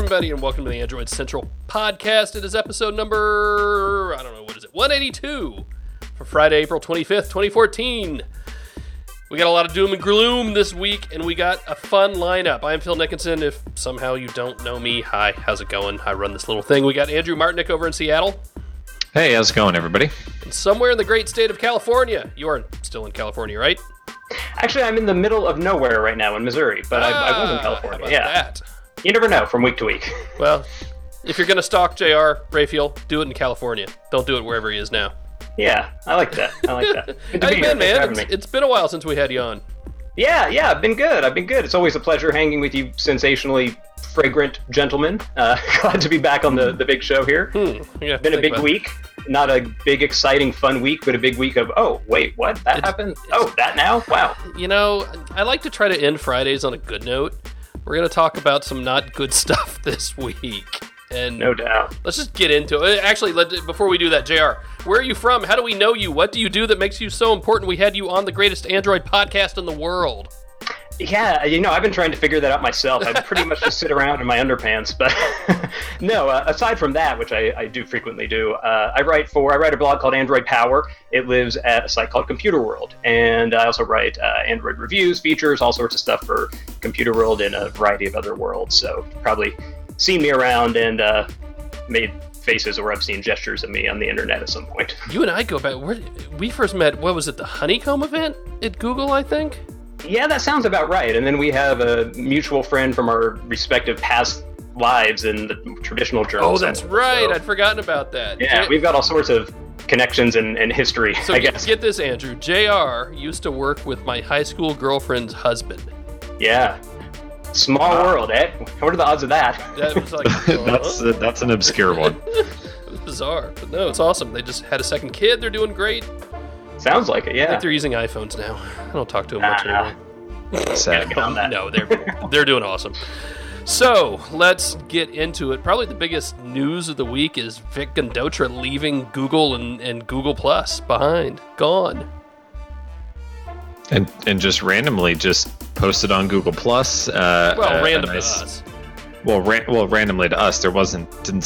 everybody, and welcome to the Android Central podcast. It is episode number, 182 for Friday, April 25th, 2014. We got a lot of doom and gloom this week, and we got a fun lineup. I'm Phil Nickinson. If somehow you don't know me, hi, how's it going? I run this little thing. We got Andrew Martinick over in Seattle. Hey, how's it going, everybody? And somewhere in the great state of California. You are still in California, right? Actually, I'm in the middle of nowhere right now in Missouri, but I was in California. How about that? You never know from week to week. Well, if you're going to stalk JR Raphael, do it in California. Don't do it wherever he is now. Yeah, I like that. Good How you been, man? It's been a while since we had you on. Yeah, I've been good. It's always a pleasure hanging with you sensationally fragrant gentlemen. Glad to be back on the big show here. Yeah, been a big week. Not a big, exciting, fun week, but a big week of, oh, wait, what? That happened? Oh, that now? Wow. You know, I like to try to end Fridays on a good note. We're going to talk about some not good stuff this week. And no doubt. Let's just get into it. Actually, before we do that, JR, where are you from? How do we know you? What do you do that makes you so important? We had you on the greatest Android podcast in the world. Yeah, I've been trying to figure that out myself. I pretty much just sit around in my underpants. But no, aside from that, which I do frequently do, I write a blog called Android Power. It lives at a site called Computer World. And I also write Android reviews, features, all sorts of stuff for Computer World and a variety of other worlds. So you've probably seen me around and made faces or obscene gestures of me on the internet at some point. You and I go back. We first met, what was it, the Honeycomb event at Google, I think? Yeah, that sounds about right. And then we have a mutual friend from our respective past lives in the traditional journalism. Oh, that's right. So, I'd forgotten about that. Yeah, we've got all sorts of connections and history, so I guess. Get this, Andrew. JR used to work with my high school girlfriend's husband. Yeah. Small world, eh? What are the odds of that? That was like, that's an obscure one. It was bizarre. But no, it's awesome. They just had a second kid. They're doing great. Sounds like it, yeah. I think they're using iPhones now. I don't talk to them much anymore. Sad. No, they're doing awesome. So, let's get into it. Probably the biggest news of the week is Vic Gundotra leaving Google and Google Plus behind. Gone. And just randomly posted on Google Plus. Random to us. Randomly to us. There wasn't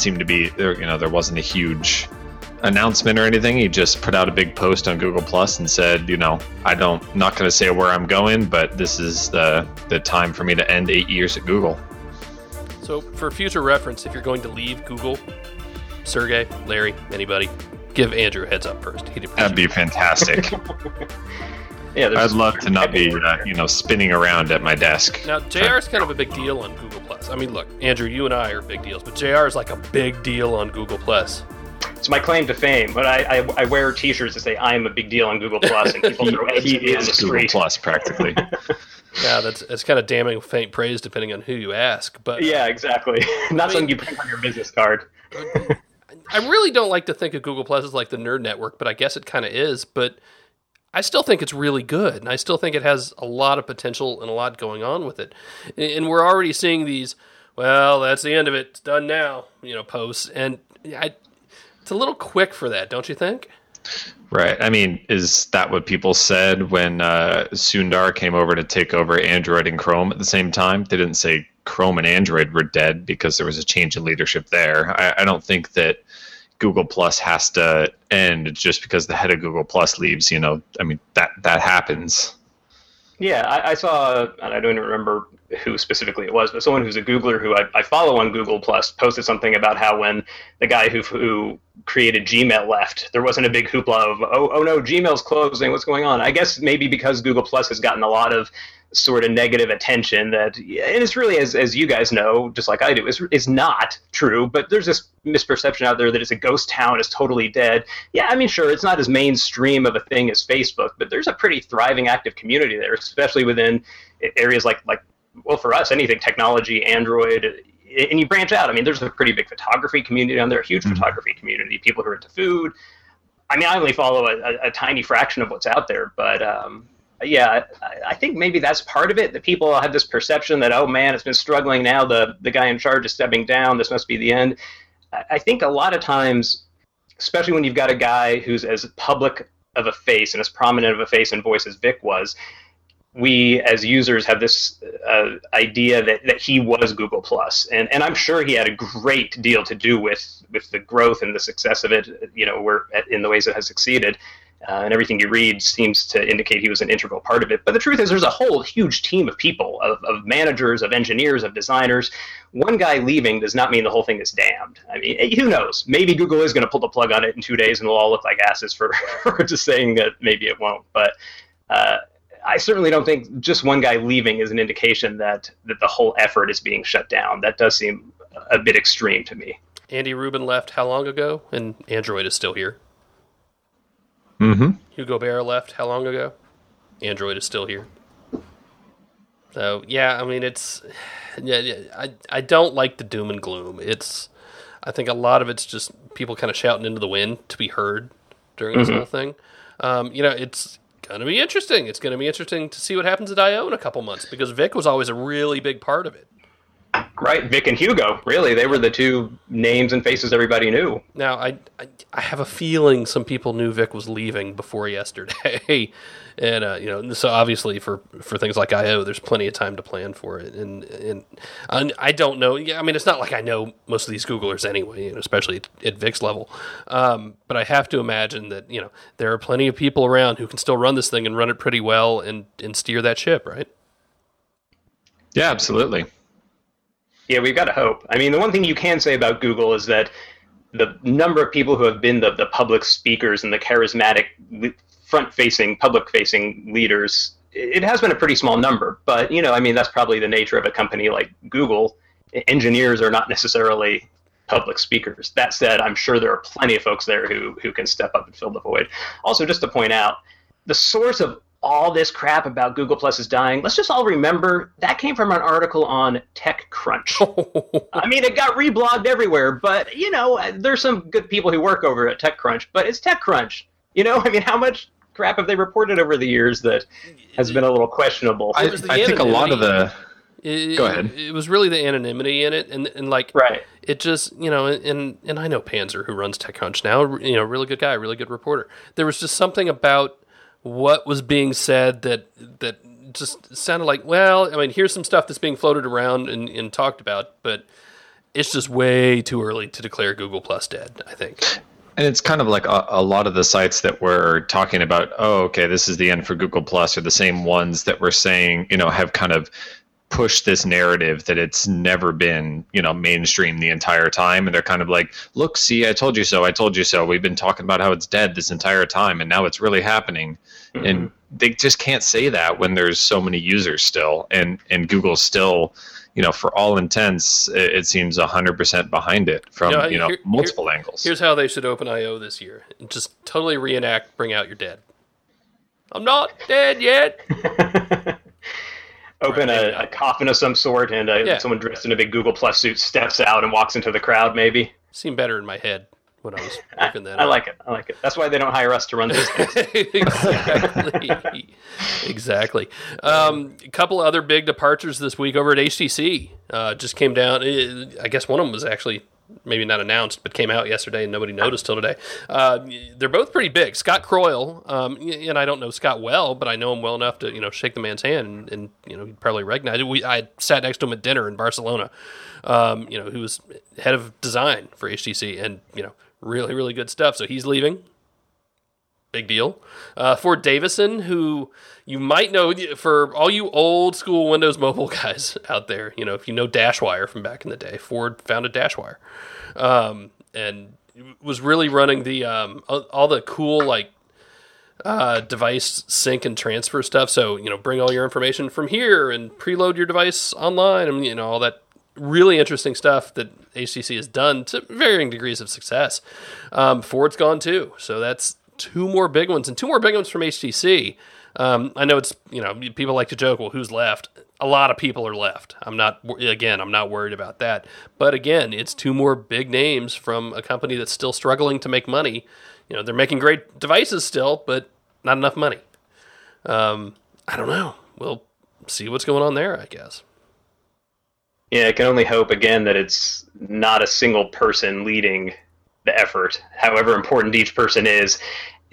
a huge announcement or anything. He just put out a big post on Google Plus and said, I'm not going to say where I'm going, but this is the time for me to end 8 years at Google. So for future reference, if you're going to leave Google, Sergey, Larry, anybody, give Andrew a heads up first. That'd be fantastic. Yeah, I'd love to not be, spinning around at my desk. Now, JR is kind of a big deal on Google Plus. I mean, look, Andrew, you and I are big deals, but JR is like a big deal on Google Plus. It's my claim to fame, but I wear T-shirts that say I am a big deal on Google Plus, and people throw eggs at me on the street. Google Plus, practically. Yeah, that's kind of damning faint praise depending on who you ask. But yeah, exactly. Not something you print on your business card. I really don't like to think of Google Plus as like the nerd network, but I guess it kind of is. But I still think it's really good, and I still think it has a lot of potential and a lot going on with it. And we're already seeing these, well, that's the end of it, it's done now, posts. And it's a little quick for that, don't you think? Right. I mean, is that what people said when Sundar came over to take over Android and Chrome at the same time? They didn't say Chrome and Android were dead because there was a change in leadership there. I don't think that Google Plus has to end just because the head of Google Plus leaves. I mean, that happens. Yeah, I saw, and I don't even remember who specifically it was, but someone who's a Googler who I follow on Google Plus posted something about how when the guy who created Gmail left, there wasn't a big hoopla of, oh no, Gmail's closing, what's going on? I guess maybe because Google Plus has gotten a lot of sort of negative attention that, and it's really, as you guys know, just like I do, is not true, but there's this misperception out there that it's a ghost town, it's totally dead. Yeah, I mean, sure, it's not as mainstream of a thing as Facebook, but there's a pretty thriving, active community there, especially within areas like well, for us, anything technology, Android, and you branch out. I mean, there's a pretty big photography community on there, a huge photography community, people who are into food. I mean, I only follow a tiny fraction of what's out there, but yeah, I think maybe that's part of it, that people have this perception that, oh man, it's been struggling now, the guy in charge is stepping down, this must be the end. I think a lot of times, especially when you've got a guy who's as public of a face and as prominent of a face and voice as Vic was, we as users have this idea that he was Google Plus, and I'm sure he had a great deal to do with the growth and the success of it. In the ways it has succeeded, and everything you read seems to indicate he was an integral part of it. But the truth is, there's a whole huge team of people, of managers, of engineers, of designers. One guy leaving does not mean the whole thing is damned. I mean, who knows? Maybe Google is going to pull the plug on it in 2 days, and we'll all look like asses for just saying that maybe it won't. But I certainly don't think just one guy leaving is an indication that the whole effort is being shut down. That does seem a bit extreme to me. Andy Rubin left how long ago? And Android is still here. Mm-hmm. Hugo Barra left how long ago? Android is still here. So, yeah, I mean, I don't like the doom and gloom. I think a lot of it's just people kind of shouting into the wind to be heard during this whole thing. It's going to be interesting. It's going to be interesting to see what happens at I/O in a couple months, because Vic was always a really big part of it. Right, Vic and Hugo, really. They were the two names and faces everybody knew. Now, I have a feeling some people knew Vic was leaving before yesterday. And, so obviously for things like I/O, there's plenty of time to plan for it. And I don't know. Yeah, I mean, it's not like I know most of these Googlers anyway, especially at Vic's level. But I have to imagine that, there are plenty of people around who can still run this thing and run it pretty well and steer that ship, right? Yeah, absolutely. Yeah, we've got to hope. I mean, the one thing you can say about Google is that the number of people who have been the public speakers and the charismatic front-facing, public-facing leaders, it has been a pretty small number. But, that's probably the nature of a company like Google. Engineers are not necessarily public speakers. That said, I'm sure there are plenty of folks there who can step up and fill the void. Also, just to point out, the source of all this crap about Google Plus is dying, let's just all remember that came from an article on TechCrunch. I mean, it got reblogged everywhere, but, there's some good people who work over at TechCrunch, but it's TechCrunch. I mean, how much crap have they reported over the years that has been a little questionable? I think a lot of the... Go ahead. It was really the anonymity in it, and right. It just, and I know Panzer, who runs TechCrunch now, really good guy, really good reporter. There was just something about what was being said that just sounded like, well, I mean, here's some stuff that's being floated around and talked about, but it's just way too early to declare Google Plus dead, I think. And it's kind of like a lot of the sites that were talking about, this is the end for Google Plus, are the same ones that were saying, have kind of pushed this narrative that it's never been, mainstream the entire time. And they're kind of like, look, see, I told you so. I told you so. We've been talking about how it's dead this entire time, and now it's really happening. Mm-hmm. And they just can't say that when there's so many users still. And Google's still, for all intents, it seems 100% behind it from, multiple angles. Here's how they should open I/O this year. Just totally reenact Bring Out Your Dead. I'm not dead yet. Open a coffin of some sort, and someone dressed in a big Google Plus suit steps out and walks into the crowd, maybe. Seemed better in my head when I was working that. I like it. That's why they don't hire us to run this thing. Exactly. A couple other big departures this week over at HTC. Just came down. I guess one of them was actually maybe not announced, but came out yesterday and nobody noticed till today. They're both pretty big. Scott Croyle, and I don't know Scott well, but I know him well enough to shake the man's hand and he'd probably recognize it. I sat next to him at dinner in Barcelona. Who was head of design for HTC, and really, really good stuff. So he's leaving. Big deal. Ford Davison, who you might know for all you old school Windows Mobile guys out there, if you know Dashwire from back in the day, Ford founded Dashwire, and was really running the all the cool device sync and transfer stuff. So bring all your information from here and preload your device online, and all that really interesting stuff that HTC has done to varying degrees of success. Ford's gone too, so that's two more big ones, and two more big ones from HTC. I know it's, people like to joke, well, who's left? A lot of people are left. I'm not worried about that. But again, it's two more big names from a company that's still struggling to make money. They're making great devices still, but not enough money. I don't know. We'll see what's going on there, I guess. Yeah, I can only hope, again, that it's not a single person leading the effort, however important each person is.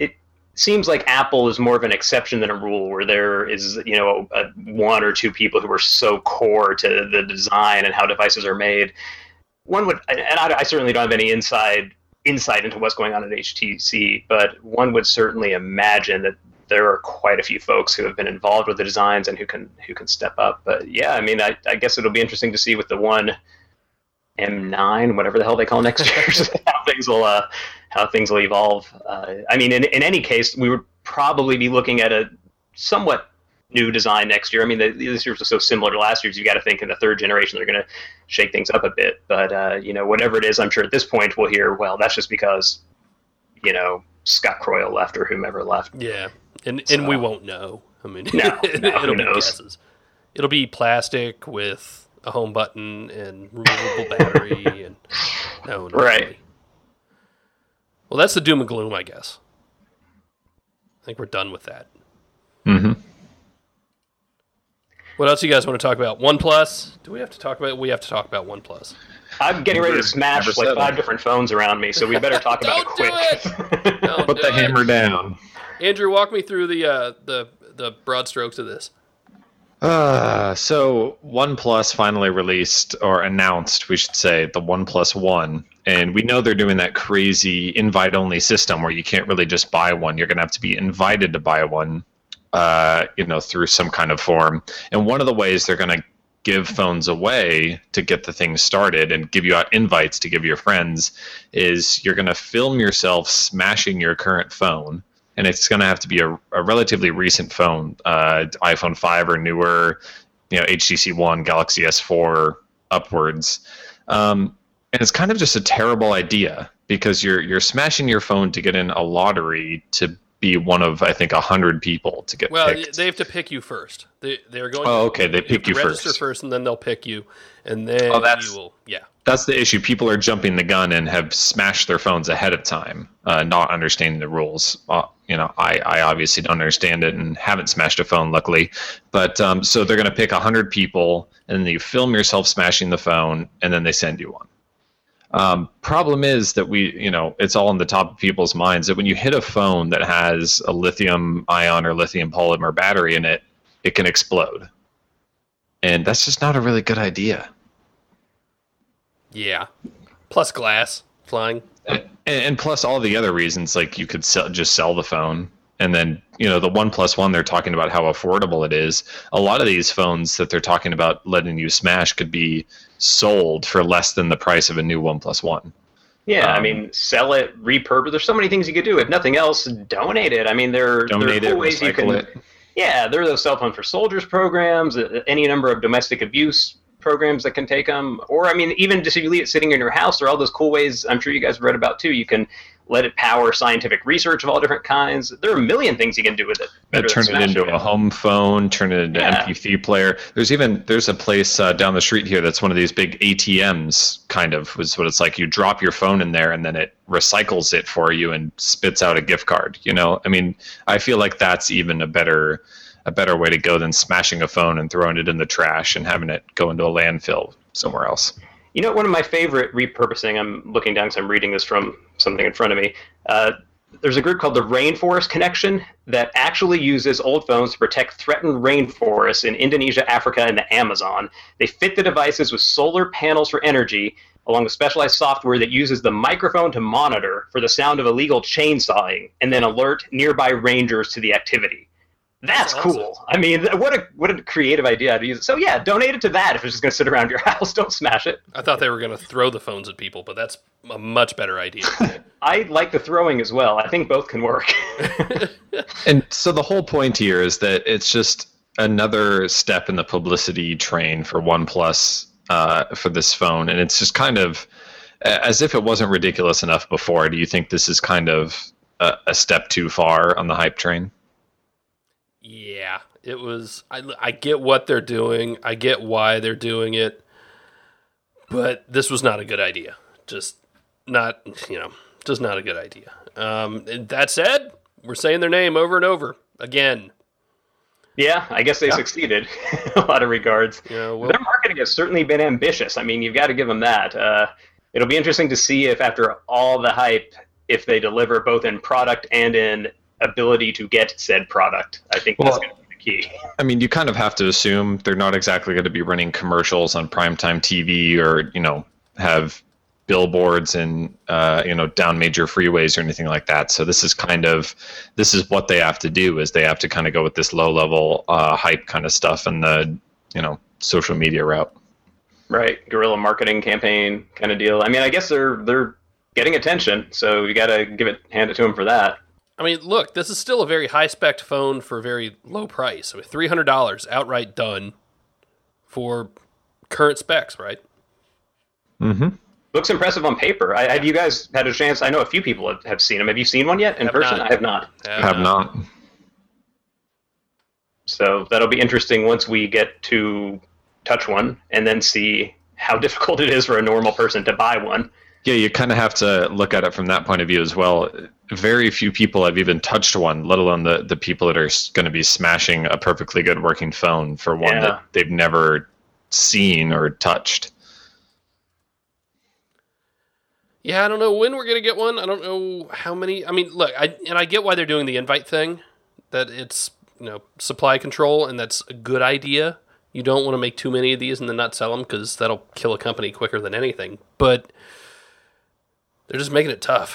seems like Apple is more of an exception than a rule, where there is, one or two people who are so core to the design and how devices are made. One would, and I certainly don't have any insight into what's going on at HTC, but one would certainly imagine that there are quite a few folks who have been involved with the designs and who can step up. But yeah, I mean, I guess it'll be interesting to see with the One M9, whatever the hell they call next year, how things will evolve. I mean, in any case, we would probably be looking at a somewhat new design next year. I mean, this year was so similar to last year's. You got to think in the third generation they're going to shake things up a bit. But whatever it is, I'm sure at this point we'll hear, well, that's just because Scott Croyle left or whomever left. Yeah, and we won't know. I mean, no, it'll be guesses. It'll be plastic with a home button and removable battery, and no, right. Really. Well, that's the doom and gloom, I guess. I think we're done with that. Mm-hmm. What else do you guys want to talk about? OnePlus? Do we have to talk about? We have to talk about OnePlus. I'm getting ready to smash like 5 different phones around me, so we better talk about it quick. Don't Put the hammer down. Andrew, walk me through the broad strokes of this. So OnePlus finally released, or announced, we should say, the OnePlus One. And we know they're doing that crazy invite-only system where you can't really just buy one. You're going to have to be invited to buy one, through some kind of form. And one of the ways they're going to give phones away to get the thing started and give you out invites to give your friends is you're going to film yourself smashing your current phone. And it's going to have to be a relatively recent phone, iPhone 5 or newer, HTC One, Galaxy S4 upwards. And it's kind of just a terrible idea because you're smashing your phone to get in a lottery to be one of, I think, 100 people to get picked. Well, they have to pick you first. They're going. Oh, okay. They pick you first. Register first, and then they'll pick you, and then you will. Yeah. That's the issue. People are jumping the gun and have smashed their phones ahead of time, not understanding the rules. I obviously don't understand it and haven't smashed a phone, luckily. But so they're going to pick 100 people, and then you film yourself smashing the phone, and then they send you one. Problem is that it's all on the top of people's minds that when you hit a phone that has a lithium ion or lithium polymer battery in it, it can explode. And that's just not a really good idea. Yeah. Plus glass flying. And plus all the other reasons, like you could just sell the phone. And then, the OnePlus One, they're talking about how affordable it is. A lot of these phones that they're talking about letting you smash could be sold for less than the price of a new OnePlus One. Yeah, I mean, sell it, repurpose. There's so many things you could do. If nothing else, donate it. I mean, there are cool ways you can. Yeah, there are those Cell Phone for Soldiers programs, any number of domestic abuse programs that can take them. Or, I mean, even just if you leave it sitting in your house, there are all those cool ways I'm sure you guys have read about too. You can let it power scientific research of all different kinds. There are a million things you can do with it. Turn it into a home phone, turn it into an MP3 player. There's a place down the street here that's one of these big ATMs, kind of, was what it's like. You drop your phone in there and then it recycles it for you and spits out a gift card. I mean, I feel like that's even a better way to go than smashing a phone and throwing it in the trash and having it go into a landfill somewhere else. One of my favorite repurposing, I'm looking down because I'm reading this from something in front of me. There's a group called the Rainforest Connection that actually uses old phones to protect threatened rainforests in Indonesia, Africa, and the Amazon. They fit the devices with solar panels for energy, along with specialized software that uses the microphone to monitor for the sound of illegal chainsawing, and then alert nearby rangers to the activity. That's cool. Awesome. I mean, what a creative idea to use it. So yeah, donate it to that if it's just going to sit around your house. Don't smash it. I thought they were going to throw the phones at people, but that's a much better idea. I like the throwing as well. I think both can work. And so the whole point here is that it's just another step in the publicity train for OnePlus for this phone. And it's just kind of as if it wasn't ridiculous enough before. Do you think this is kind of a step too far on the hype train? Yeah, it was. I get what they're doing. I get why they're doing it, but this was not a good idea. Just not a good idea. That said, we're saying their name over and over again. Yeah, I guess they succeeded in a lot of regards. Their marketing has certainly been ambitious. I mean, you've got to give them that. It'll be interesting to see if after all the hype, if they deliver both in product and in ability to get said product. I think that's going to be the key. I mean, you kind of have to assume they're not exactly going to be running commercials on primetime TV or, have billboards and, down major freeways or anything like that. So this is what they have to do, is they have to kind of go with this low level hype kind of stuff and the, social media route. Right. Guerrilla marketing campaign kind of deal. I mean, I guess they're getting attention, so you got to hand it to them for that. I mean, look, this is still a very high-spec phone for a very low price. I mean, $300 outright done for current specs, right? Mm-hmm. Looks impressive on paper. Have you guys had a chance? I know a few people have seen them. Have you seen one yet in person? Not. I have not. Have not. So that'll be interesting once we get to touch one and then see how difficult it is for a normal person to buy one. Yeah, you kind of have to look at it from that point of view as well. Very few people have even touched one, let alone the people that are going to be smashing a perfectly good working phone for one that they've never seen or touched. Yeah, I don't know when we're going to get one. I don't know how many. I mean, look, I get why they're doing the invite thing, that it's, supply control, and that's a good idea. You don't want to make too many of these and then not sell them, because that'll kill a company quicker than anything. But they're just making it tough.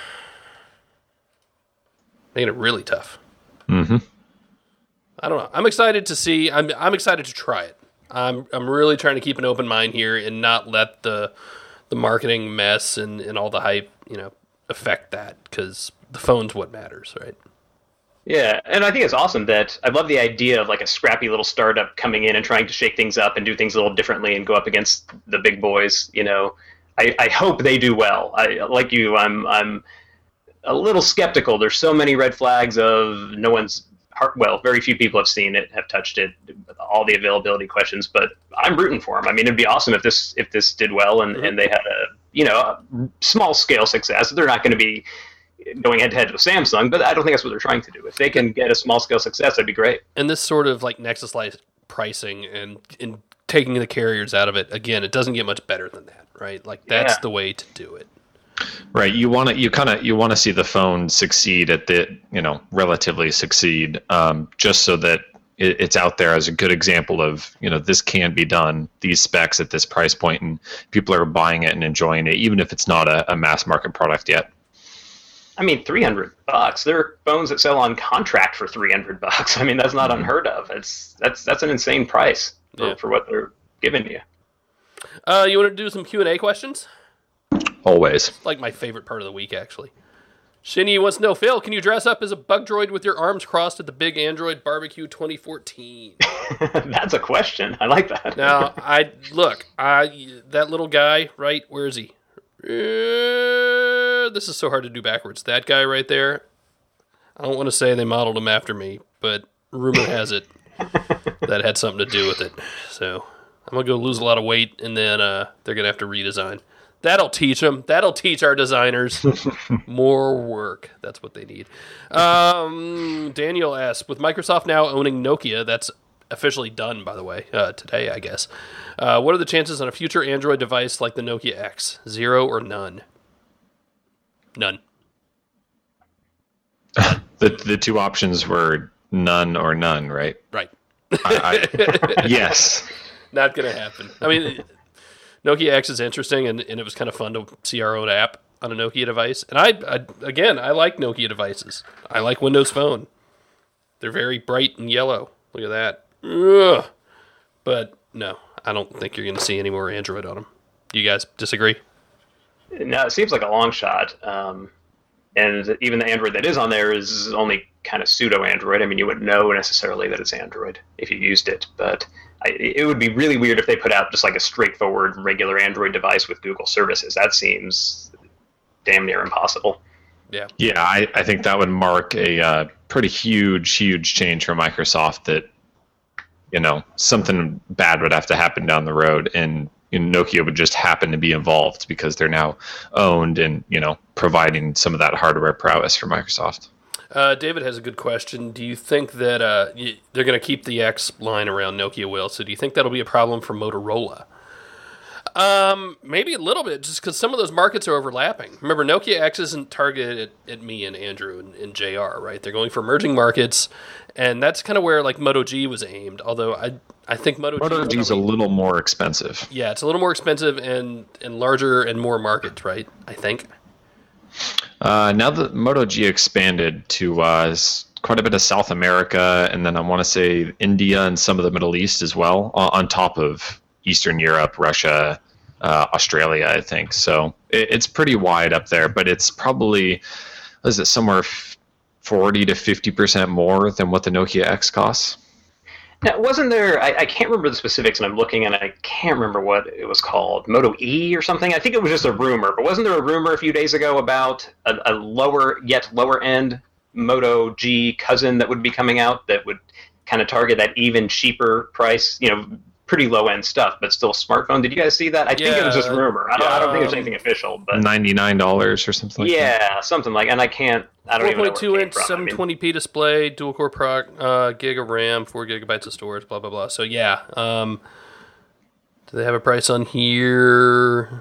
Making it really tough. Mm-hmm. I don't know. I'm excited to see. I'm excited to try it. I'm really trying to keep an open mind here and not let the marketing mess and all the hype, affect that, because the phone's what matters, right? Yeah, and I think it's awesome that I love the idea of like a scrappy little startup coming in and trying to shake things up and do things a little differently and go up against the big boys. I hope they do well. Like you, I'm a little skeptical. There's so many red flags of very few people have seen it, have touched it, all the availability questions, but I'm rooting for them. I mean, it'd be awesome if this did well and they had a small scale success. They're not going to be going head to head with Samsung, but I don't think that's what they're trying to do. If they can get a small scale success, that'd be great. And this sort of like Nexus-like pricing and taking the carriers out of it, again, it doesn't get much better than that, right? Like that's the way to do it. Right. You want to see the phone succeed at relatively succeed, just so that it's out there as a good example of, this can be done, these specs at this price point, and people are buying it and enjoying it, even if it's not a mass market product yet. I mean, $300. There are phones that sell on contract for $300. I mean, that's not unheard of. That's an insane price for what they're giving you. You want to do some Q&A questions? Always. Like my favorite part of the week, actually. Shinny wants to know, Phil, can you dress up as a bug droid with your arms crossed at the Big Android Barbecue 2014? That's a question. I like that. Now, that little guy, right? Where is he? This is so hard to do backwards. That guy right there. I don't want to say they modeled him after me, but rumor has it that had something to do with it. So I'm going to go lose a lot of weight, and then they're going to have to redesign. That'll teach them. That'll teach our designers more work. That's what they need. Daniel asks, with Microsoft now owning Nokia, that's officially done, by the way, today, I guess. What are the chances on a future Android device like the Nokia X? 0 or none? None. The two options were none or none, right? Right. Yes. Not going to happen. I mean, Nokia X is interesting, and it was kind of fun to see our own app on a Nokia device. And I like Nokia devices. I like Windows Phone. They're very bright and yellow. Look at that. Ugh. But no, I don't think you're going to see any more Android on them. Do you guys disagree? No, it seems like a long shot. And even the Android that is on there is only kind of pseudo-Android. I mean, you wouldn't know necessarily that it's Android if you used it. But it would be really weird if they put out just like a straightforward regular Android device with Google services. That seems damn near impossible. Yeah. Yeah, I think that would mark a pretty huge change for Microsoft that, something bad would have to happen down the road, and Nokia would just happen to be involved because they're now owned and, providing some of that hardware prowess for Microsoft. David has a good question. Do you think that they're going to keep the X line around, Nokia will? So do you think that'll be a problem for Motorola? Maybe a little bit, just because some of those markets are overlapping. Remember, Nokia X isn't targeted at me and Andrew and JR, right? They're going for emerging markets, and that's kind of where like Moto G was aimed. Although I think Moto G is a little more expensive. Yeah, it's a little more expensive and larger and more markets, right? I think. Now that Moto G expanded to quite a bit of South America, and then I want to say India and some of the Middle East as well, on top of Eastern Europe, Russia, Australia, I think. So it's pretty wide up there, but it's probably, is it somewhere 40 to 50% more than what the Nokia X costs? Now, wasn't there, I can't remember the specifics, and I'm looking, and I can't remember what it was called, Moto E or something? I think it was just a rumor, but wasn't there a rumor a few days ago about a lower end Moto G cousin that would be coming out that would kind of target that even cheaper price, pretty low-end stuff, but still smartphone? Did you guys see that? I think it was just rumor. I don't think there's anything official. But $99 or something like that. Yeah, something like, and I don't even know where it 4.2 came inch, from. 720p display, dual-core gig of RAM, 4 gigabytes of storage, blah, blah, blah. So, yeah. Do they have a price on here?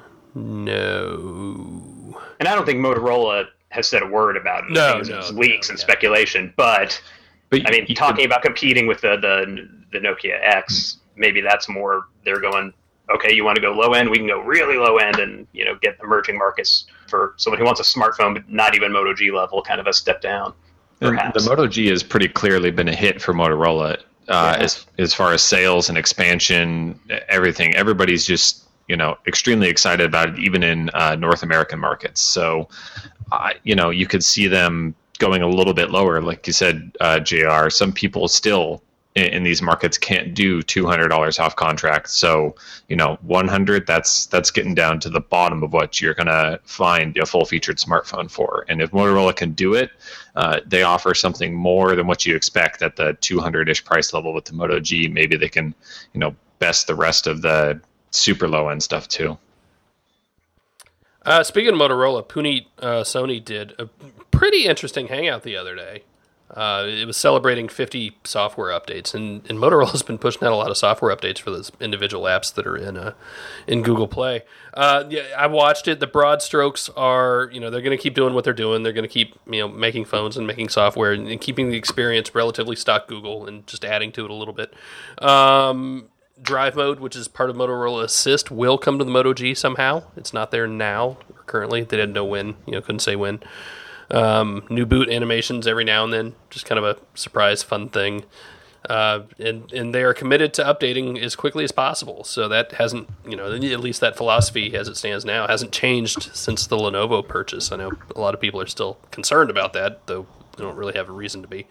No. And I don't think Motorola has said a word about it. No, it's leaks and speculation. But I mean, talking about competing with the Nokia X, maybe that's more, they're going, okay, you want to go low end, we can go really low end and, get emerging markets for someone who wants a smartphone, but not even Moto G level, kind of a step down. The Moto G has pretty clearly been a hit for Motorola as far as sales and expansion, everything. Everybody's just, extremely excited about it, even in North American markets. So, you could see them going a little bit lower. Like you said, JR, some people still in these markets can't do $200 off contract. So, $100, that's getting down to the bottom of what you're going to find a full featured smartphone for. And if Motorola can do it, they offer something more than what you expect at the 200-ish price level with the Moto G. Maybe they can, best the rest of the super low end stuff too. Speaking of Motorola, Puneet Sony did a pretty interesting hangout the other day. It was celebrating 50 software updates, and Motorola's been pushing out a lot of software updates for those individual apps that are in Google Play. I watched it. The broad strokes are, they're going to keep doing what they're doing. They're going to keep, making phones and making software and keeping the experience relatively stock Google and just adding to it a little bit. Drive mode, which is part of Motorola Assist, will come to the Moto G somehow. It's not there now, currently. They didn't know when, couldn't say when. New boot animations every now and then, just kind of a surprise fun thing. And they are committed to updating as quickly as possible. So that hasn't, at least that philosophy as it stands now hasn't changed since the Lenovo purchase. I know a lot of people are still concerned about that, though they don't really have a reason to be.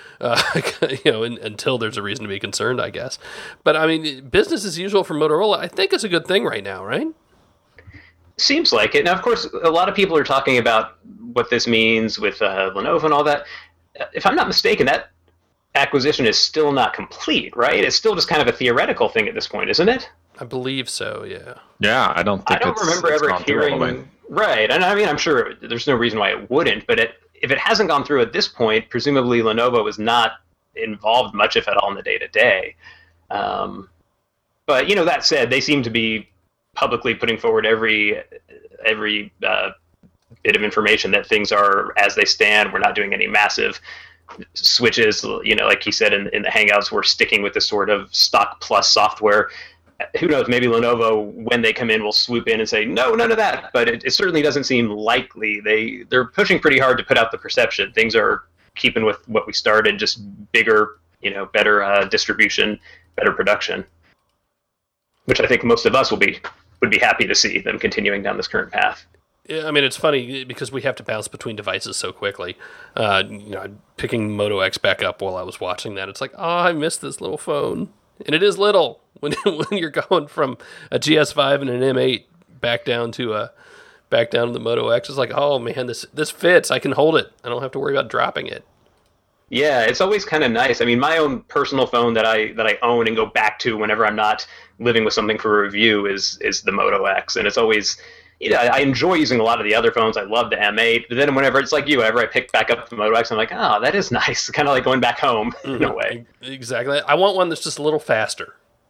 Until there's a reason to be concerned, I guess. But I mean, business as usual for Motorola, I think is a good thing right now, right? Seems like it. Now, of course, a lot of people are talking about what this means with Lenovo and all that. If I'm not mistaken, that acquisition is still not complete, right? It's still just kind of a theoretical thing at this point, isn't it? I believe so, yeah. Yeah, I don't remember ever hearing. Right, and I mean, I'm sure there's no reason why it wouldn't, but if it hasn't gone through at this point, presumably Lenovo is not involved much, if at all, in the day-to-day. But, that said, they seem to be publicly putting forward every bit of information that things are as they stand. We're not doing any massive switches. Like he said in the Hangouts, we're sticking with this sort of stock plus software. Who knows, maybe Lenovo, when they come in, will swoop in and say, no, none of that. But it certainly doesn't seem likely. They're pushing pretty hard to put out the perception. Things are keeping with what we started, just bigger, better distribution, better production, which I think most of us would be happy to see them continuing down this current path. Yeah, I mean, it's funny because we have to bounce between devices so quickly. Picking Moto X back up while I was watching that, it's like, I missed this little phone. And it is little when you're going from a GS5 and an M8 back down to the Moto X. It's like, oh man, this fits. I can hold it. I don't have to worry about dropping it. Yeah, it's always kind of nice. I mean, my own personal phone that I own and go back to whenever I'm not living with something for a review is the Moto X, and it's always. I enjoy using a lot of the other phones. I love the M8, but then whenever it's like whenever I pick back up the Moto X, I'm like, oh, that is nice. Kind of like going back home in a way. Exactly. I want one that's just a little faster.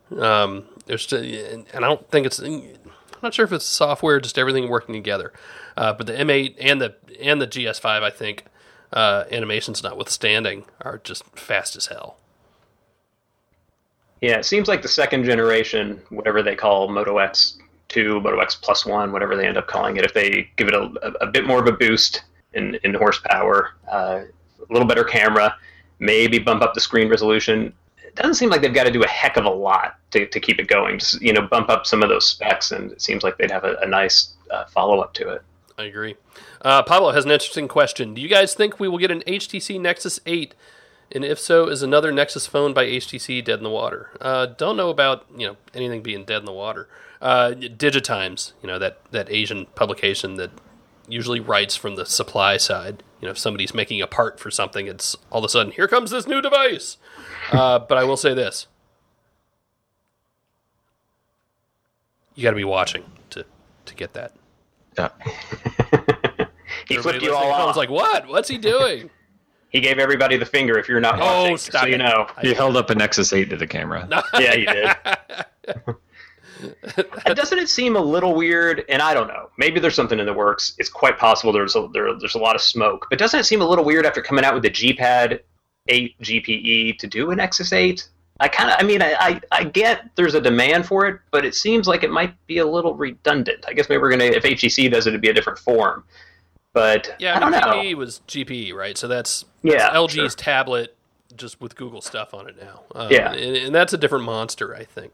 And I don't think it's. I'm not sure if it's software, just everything working together. But the M8 and the GS5, I think, animations notwithstanding, are just fast as hell. Yeah, it seems like the second generation, whatever they call Moto X2, Moto X Plus 1, whatever they end up calling it, if they give it a bit more of a boost in horsepower, a little better camera, maybe bump up the screen resolution, it doesn't seem like they've got to do a heck of a lot to keep it going. Just, bump up some of those specs, and it seems like they'd have a nice follow-up to it. I agree. Pablo has an interesting question. Do you guys think we will get an HTC Nexus 8? And if so, is another Nexus phone by HTC dead in the water? Don't know about anything being dead in the water. Digitimes, that Asian publication that usually writes from the supply side. If somebody's making a part for something, it's all of a sudden, here comes this new device. But I will say this: you got to be watching to get that. Yeah. He flipped you all off. I was like, what? What's he doing? He gave everybody the finger if you're not watching, stop so it. you know. He held up a Nexus 8 to the camera. Yeah, you did. Doesn't it seem a little weird? And I don't know. Maybe there's something in the works. It's quite possible there's a lot of smoke. But doesn't it seem a little weird after coming out with the G-Pad 8 GPE to do a Nexus 8? I get there's a demand for it, but it seems like it might be a little redundant. I guess maybe if HTC does it, it'd be a different form. But yeah, I don't know. GPE was GPE, right? So that's LG's tablet, just with Google stuff on it now. And that's a different monster, I think.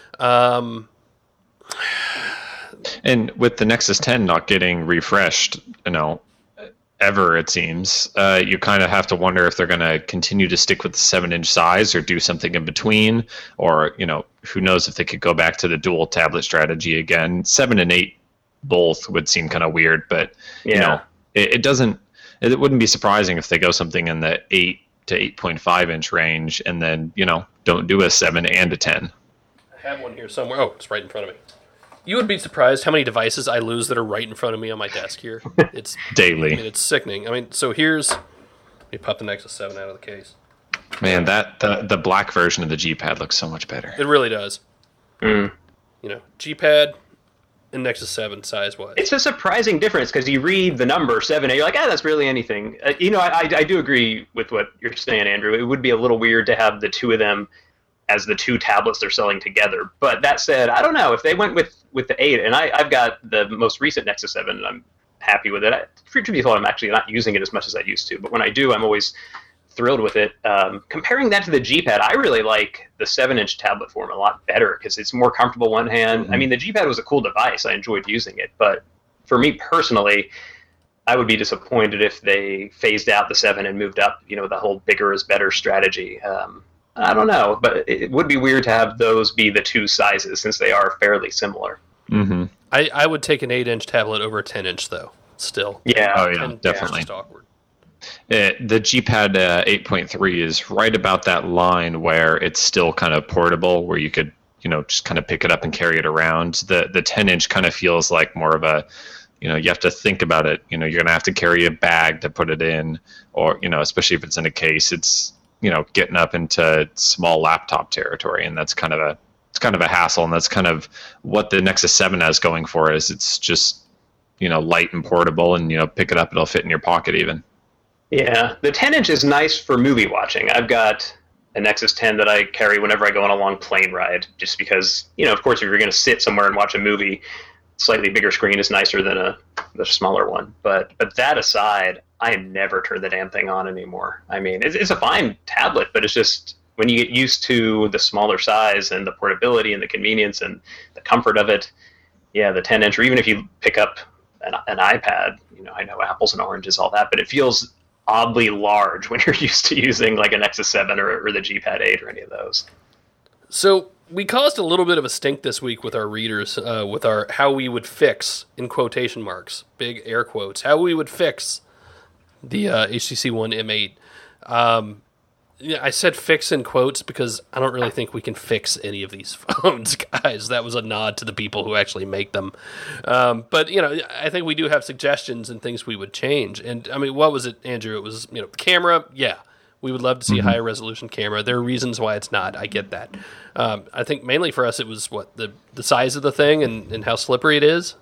And with the Nexus 10 not getting refreshed, ever, it seems, you kind of have to wonder if they're going to continue to stick with the 7-inch size or do something in between, or who knows if they could go back to the dual tablet strategy again. 7 and 8 both would seem kind of weird, but it wouldn't be surprising if they go something in the 8 to 8.5 inch range and then don't do a 7 and a 10. I have one here somewhere. Oh, it's right in front of me. You would be surprised how many devices I lose that are right in front of me on my desk here. It's daily. It's sickening. So here's... Let me pop the Nexus 7 out of the case. Man, the black version of the G-Pad looks so much better. It really does. G-Pad and Nexus 7 size-wise. It's a surprising difference because you read the number 7 and you're like, that's really anything. I do agree with what you're saying, Andrew. It would be a little weird to have the two of them as the two tablets they're selling together. But that said, I don't know if they went with the 8, and I've got the most recent Nexus 7, and I'm happy with it. Truth be told, I'm actually not using it as much as I used to, but when I do, I'm always thrilled with it. Comparing that to the G-Pad, I really like the 7-inch tablet form a lot better because it's more comfortable one hand. Mm-hmm. I mean, the G-Pad was a cool device. I enjoyed using it, but for me personally, I would be disappointed if they phased out the 7 and moved up, the whole bigger is better strategy. I don't know, but it would be weird to have those be the two sizes since they are fairly similar. Mm-hmm. I would take an 8-inch tablet over a 10-inch, though, still. Yeah. Oh, yeah, definitely. Just awkward. The G-Pad 8.3 is right about that line where it's still kind of portable, where you could, just kind of pick it up and carry it around. The 10-inch kind of feels like more of a, you have to think about it. You're going to have to carry a bag to put it in, or, especially if it's in a case, it's, getting up into small laptop territory, and that's kind of a hassle, and that's kind of what the Nexus 7 has going for it. It's just, light and portable, and, pick it up, it'll fit in your pocket even. Yeah, the 10-inch is nice for movie watching. I've got a Nexus 10 that I carry whenever I go on a long plane ride, just because, of course, if you're going to sit somewhere and watch a movie, slightly bigger screen is nicer than the smaller one. But that aside, I never turn the damn thing on anymore. I mean, it's a fine tablet, but it's just when you get used to the smaller size and the portability and the convenience and the comfort of it, the 10-inch, or even if you pick up an iPad, I know apples and oranges, all that, but it feels oddly large when you're used to using like a Nexus 7 or the G-Pad 8 or any of those. So we caused a little bit of a stink this week with our readers, with our how we would fix, in quotation marks, big air quotes, how we would fix the HTC One M8. I said fix in quotes because I don't really think we can fix any of these phones, guys. That was a nod to the people who actually make them. But, I think we do have suggestions and things we would change. And, I mean, what was it, Andrew? It was, camera, yeah. We would love to see a higher resolution camera. There are reasons why it's not. I get that. I think mainly for us it was the size of the thing and how slippery it is.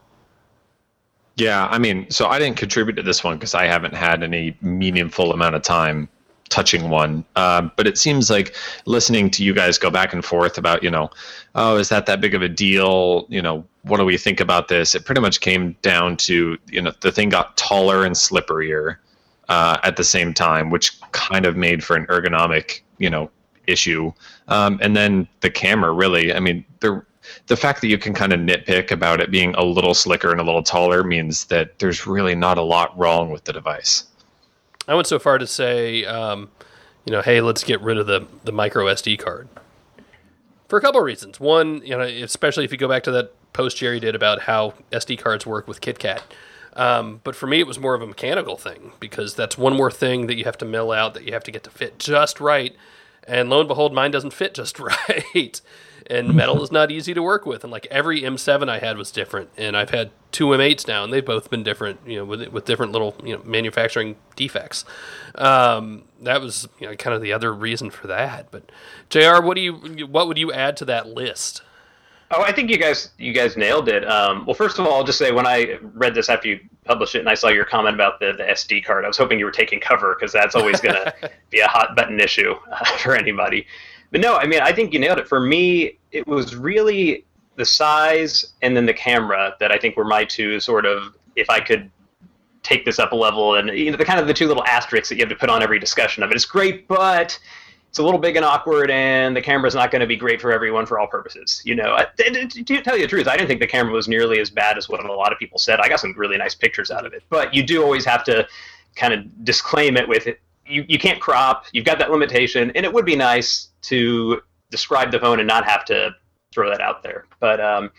Yeah, I mean, so I didn't contribute to this one because I haven't had any meaningful amount of time touching one. But it seems like listening to you guys go back and forth about, oh, is that big of a deal? What do we think about this? It pretty much came down to, the thing got taller and slipperier at the same time, which kind of made for an ergonomic, issue. And then the camera really, I mean, the fact that you can kind of nitpick about it being a little slicker and a little taller means that there's really not a lot wrong with the device. I went so far to say, hey, let's get rid of the micro SD card. For a couple of reasons. One, especially if you go back to that post Jerry did about how SD cards work with KitKat. But for me, it was more of a mechanical thing because that's one more thing that you have to mill out that you have to get to fit just right. And lo and behold, mine doesn't fit just right. And metal is not easy to work with. And like every M7 I had was different. And I've had two M8s now, and they've both been different, with different little, manufacturing defects. That was, kind of the other reason for that. But JR, what would you add to that list? Oh, I think you guys nailed it. Well, first of all, I'll just say when I read this after you published it and I saw your comment about the SD card, I was hoping you were taking cover because that's always going to be a hot button issue for anybody. But no, I mean, I think you nailed it. For me, it was really the size and then the camera that I think were my two sort of, if I could take this up a level, and the kind of the two little asterisks that you have to put on every discussion of it. It's great, but it's a little big and awkward, and the camera's not going to be great for everyone for all purposes. To tell you the truth, I didn't think the camera was nearly as bad as what a lot of people said. I got some really nice pictures out of it, but you do always have to kind of disclaim it with it. You can't crop. You've got that limitation, and it would be nice to describe the phone and not have to throw that out there. But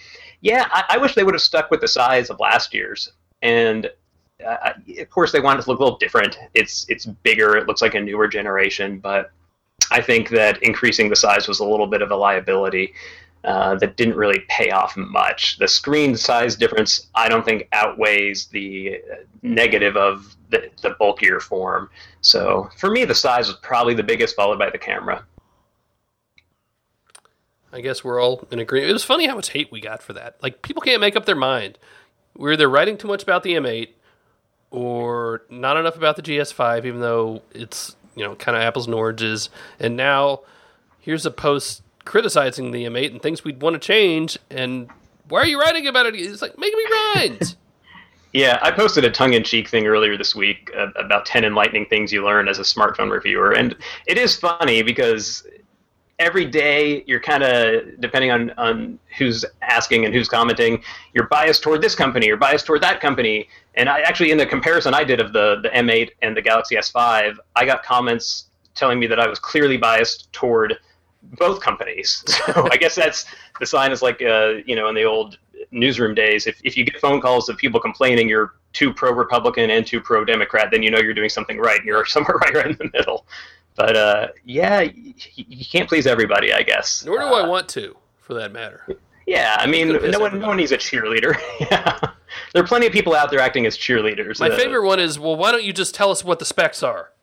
I wish they would have stuck with the size of last year's. And of course, they wanted it to look a little different. It's bigger. It looks like a newer generation, but I think that increasing the size was a little bit of a liability that didn't really pay off much. The screen size difference, I don't think, outweighs the negative of the bulkier form. So for me, the size was probably the biggest, followed by the camera. I guess we're all in agreement. It was funny how much hate we got for that. Like, people can't make up their mind. We're either writing too much about the M8 or not enough about the GS5, even though it's, kind of apples and oranges. And now here's a post criticizing the M8 and things we'd want to change. And why are you writing about it? It's like, make me rhymes. Yeah, I posted a tongue-in-cheek thing earlier this week about 10 enlightening things you learn as a smartphone reviewer. And it is funny because every day you're kind of, depending on who's asking and who's commenting, you're biased toward this company, you're biased toward that company. And I actually, in the comparison I did of the M8 and the Galaxy S5, I got comments telling me that I was clearly biased toward both companies. So I guess that's the sign is like, in the old newsroom days, if you get phone calls of people complaining you're too pro-Republican and too pro-Democrat, then you're doing something right. You're somewhere right in the middle. But you can't please everybody, I guess. Nor do I want to, for that matter. Yeah, I mean, no one needs a cheerleader. Yeah, there are plenty of people out there acting as cheerleaders. My favorite one is, well, why don't you just tell us what the specs are?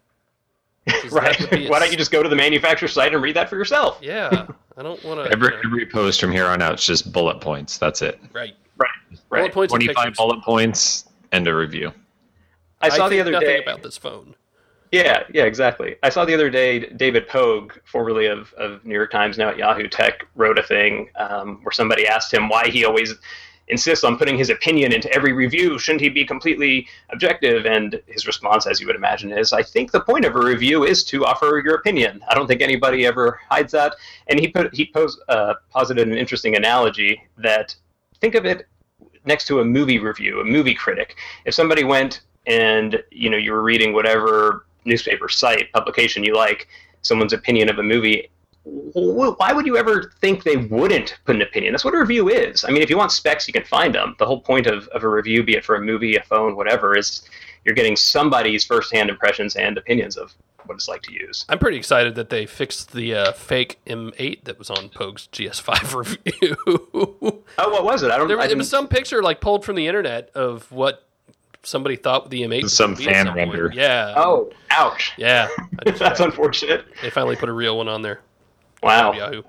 Right. Why don't you just go to the manufacturer's site and read that for yourself? Yeah, I don't want to. Every post from here on out is just bullet points. That's it. Right. Bullet points. 25 bullet points and a review. I saw the other day about this phone. Yeah, exactly. I saw the other day David Pogue, formerly of New York Times, now at Yahoo Tech, wrote a thing where somebody asked him why he always insists on putting his opinion into every review. Shouldn't he be completely objective? And his response, as you would imagine, is, I think the point of a review is to offer your opinion. I don't think anybody ever hides that. And he posited an interesting analogy that, think of it next to a movie review, a movie critic. If somebody went and you were reading whatever newspaper, site, publication you like, someone's opinion of a movie, why would you ever think they wouldn't put an opinion? That's what a review is. I mean, if you want specs, you can find them. The whole point of a review, be it for a movie, a phone, whatever, is you're getting somebody's firsthand impressions and opinions of what it's like to use. I'm pretty excited that they fixed the fake M8 that was on Pogue's GS5 review. Oh, what was it? It was some picture pulled from the internet of what somebody thought the M8 was Some gonna be at fan some point. render. Yeah. Oh, ouch. Yeah. That's unfortunate. They finally put a real one on there. Wow. Yahoo.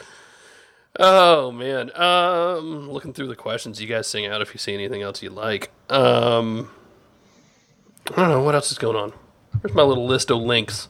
Oh man. Looking through the questions, you guys sing out if you see anything else you like. I don't know what else is going on. Where's my little list of links?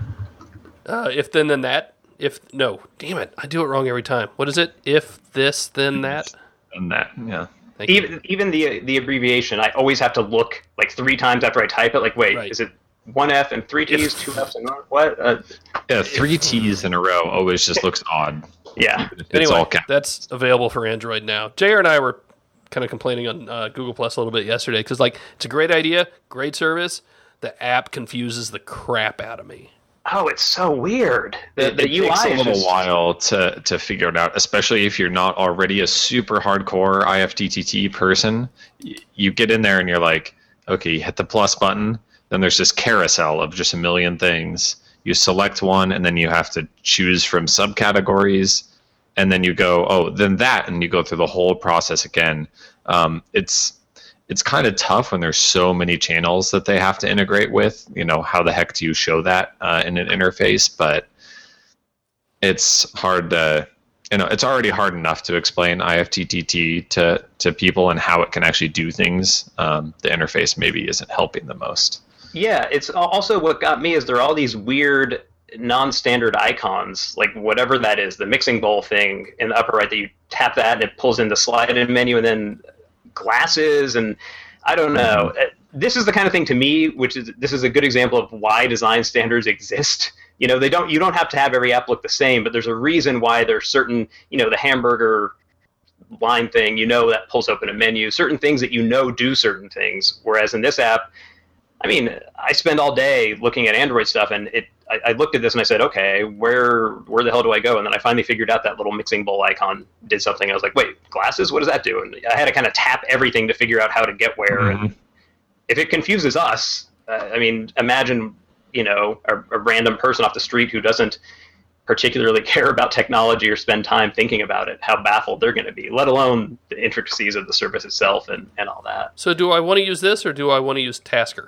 If then that. If no, damn it, I do it wrong every time. What is it? If this then that. And that, yeah. Thank you. Even the abbreviation, I always have to look like 3 times after I type it. Like, wait, Right. is it 1 F and 3 T's, 2 F's and what? Yeah, 3 T's in a row always just looks odd. Yeah. It's Anyway, all caps. that's available for Android now. JR and I were kind of complaining on Google Plus a little bit yesterday because, like, it's a great idea, great service. The app confuses the crap out of me. Oh, it's so weird. The It UI takes a is little just, while to figure it out, especially if you're not already a super hardcore IFTTT person. You get in there and you're like, okay, you hit the plus button, then there's this carousel of just a million things. You select one, and then you have to choose from subcategories, and then you go, oh, then that, and you go through the whole process again. It's kind of tough when there's so many channels that they have to integrate with. You know, how the heck do you show that in an interface? But it's hard to, it's already hard enough to explain IFTTT to people and how it can actually do things. The interface maybe isn't helping the most. yeah, it's also what got me is there are all these weird non-standard icons, like whatever that is, the mixing bowl thing in the upper right that you tap that and it pulls in the slide-in menu, and then glasses, and I don't know. This is the kind of thing to me, this is a good example of why design standards exist. You know, you don't have to have every app look the same, but there's a reason why there's certain, the hamburger line thing, that pulls open a menu, certain things that do certain things. Whereas in this app, I mean, I spend all day looking at Android stuff, and I looked at this and I said, okay, where the hell do I go? And then I finally figured out that little mixing bowl icon did something. I was like, wait, glasses? What does that do? And I had to kind of tap everything to figure out how to get where. Mm-hmm. And if it confuses us, I mean, imagine, a random person off the street who doesn't particularly care about technology or spend time thinking about it, how baffled they're going to be, let alone the intricacies of the service itself and all that. So do I want to use this or do I want to use Tasker?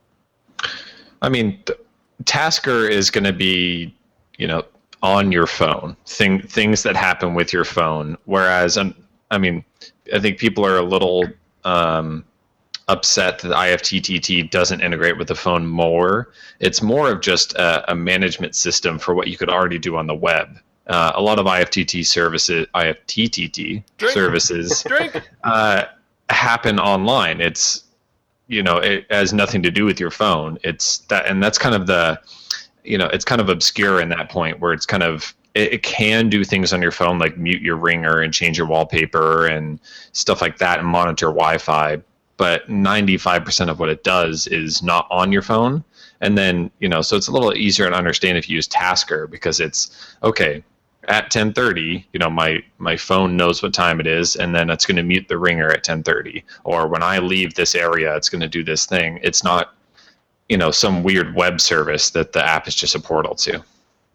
I mean, Tasker is going to be, on your phone, things that happen with your phone. Whereas, I think people are a little upset that IFTTT doesn't integrate with the phone more. It's more of just a management system for what you could already do on the web. A lot of IFTTT services happen online. It has nothing to do with your phone. That's kind of it's kind of obscure in that point where it's kind of, it can do things on your phone like mute your ringer and change your wallpaper and stuff like that and monitor Wi-Fi. But 95% of what it does is not on your phone. And then, so it's a little easier to understand if you use Tasker because it's, okay, at 10:30, my phone knows what time it is, and then it's going to mute the ringer at 10:30. Or when I leave this area, it's going to do this thing. It's not, some weird web service that the app is just a portal to.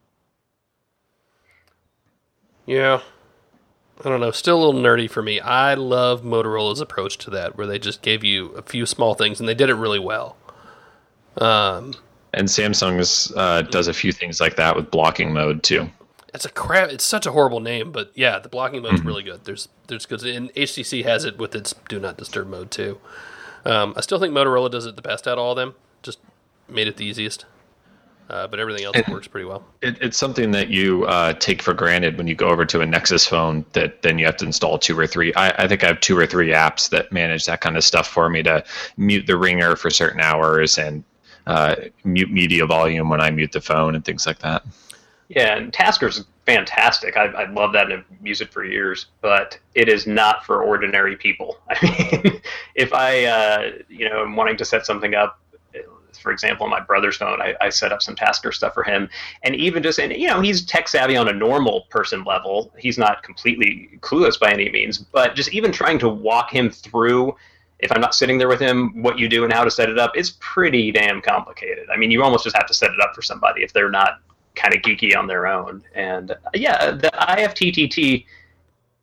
Yeah. I don't know. Still a little nerdy for me. I love Motorola's approach to that, where they just gave you a few small things, and they did it really well. And Samsung's does a few things like that with blocking mode, too. It's such a horrible name, but yeah, the blocking mode's really good. There's good, and HTC has it with its Do Not Disturb mode too. I still think Motorola does it the best out of all of them. Just made it the easiest, but everything else works pretty well. It's something that you take for granted when you go over to a Nexus phone. That then you have to install 2 or 3. I think I have 2 or 3 apps that manage that kind of stuff for me to mute the ringer for certain hours and mute media volume when I mute the phone and things like that. Yeah, and Tasker's fantastic. I love that and have used it for years, but it is not for ordinary people. I mean, if I, am wanting to set something up, for example, on my brother's phone, I set up some Tasker stuff for him, and even just, he's tech savvy on a normal person level. He's not completely clueless by any means, but just even trying to walk him through, if I'm not sitting there with him, what you do and how to set it up, it's pretty damn complicated. I mean, you almost just have to set it up for somebody if they're not kind of geeky on their own. And yeah, the IFTTT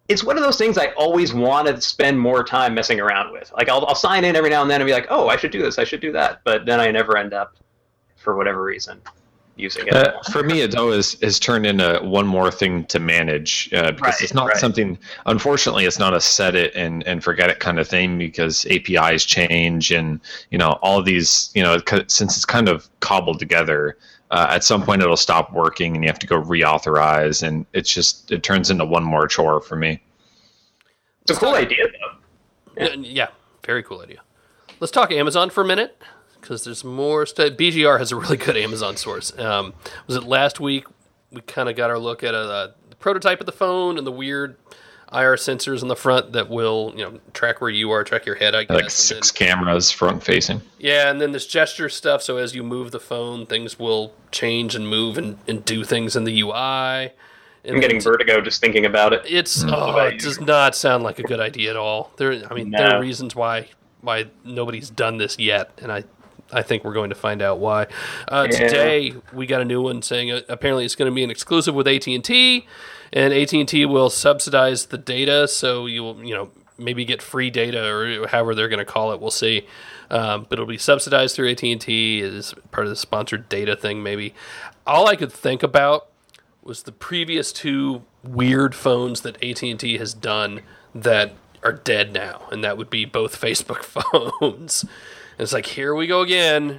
it's one of those things I always want to spend more time messing around with. Like I'll sign in every now and then and be like, oh, I should do this, I should do that, but then I never end up, for whatever reason, using it. For me, it always has turned into one more thing to manage because it's not something. Unfortunately, it's not a set it and forget it kind of thing because APIs change and all of these. Since it's kind of cobbled together, at some point it'll stop working and you have to go reauthorize, and it turns into one more chore for me. It's a cool idea, though. Yeah, very cool idea. Let's talk Amazon for a minute, because there's more stuff. BGR has a really good Amazon source. Was it last week? We kind of got our look at the prototype of the phone and the weird IR sensors on the front that will, track where you are, track your head, I guess. Like six cameras front facing. Yeah, and then this gesture stuff, so as you move the phone, things will change and move and do things in the UI. And I'm getting vertigo just thinking about it. It does not sound like a good idea at all. There are reasons why nobody's done this yet, and I think we're going to find out why. Today, we got a new one saying apparently it's going to be an exclusive with AT&T, and AT&T will subsidize the data, so you'll maybe get free data or however they're going to call it. We'll see. But it'll be subsidized through AT&T as part of the sponsored data thing, maybe. All I could think about was the previous two weird phones that AT&T has done that are dead now, and that would be both Facebook phones. And it's like, here we go again.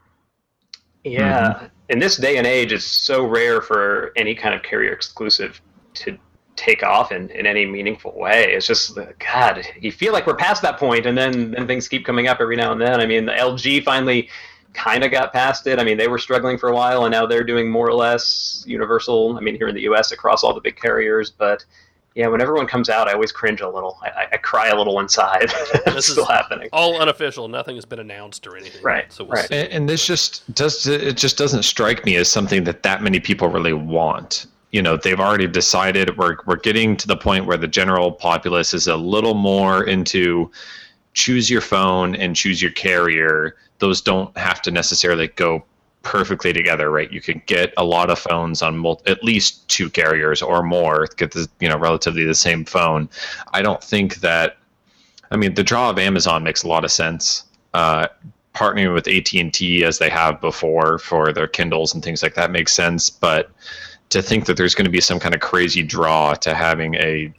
Yeah. In this day and age, it's so rare for any kind of carrier exclusive to take off in any meaningful way. It's just, God, you feel like we're past that point, and then things keep coming up every now and then. I mean, the LG finally kind of got past it. I mean, they were struggling for a while, and now they're doing more or less universal, here in the US across all the big carriers. But yeah, when everyone comes out, I always cringe a little. I cry a little inside. It's still happening. All unofficial. Nothing has been announced or anything. Right. So we'll see. And this just doesn't strike me as something that many people really want. They've already decided we're getting to the point where the general populace is a little more into choose your phone and choose your carrier. Those don't have to necessarily go perfectly together, right? You can get a lot of phones on at least two carriers or more, get the relatively the same phone. I don't think that. The draw of Amazon makes a lot of sense. Partnering with AT&T as they have before for their Kindles and things like that makes sense, but to think that there's going to be some kind of crazy draw to having a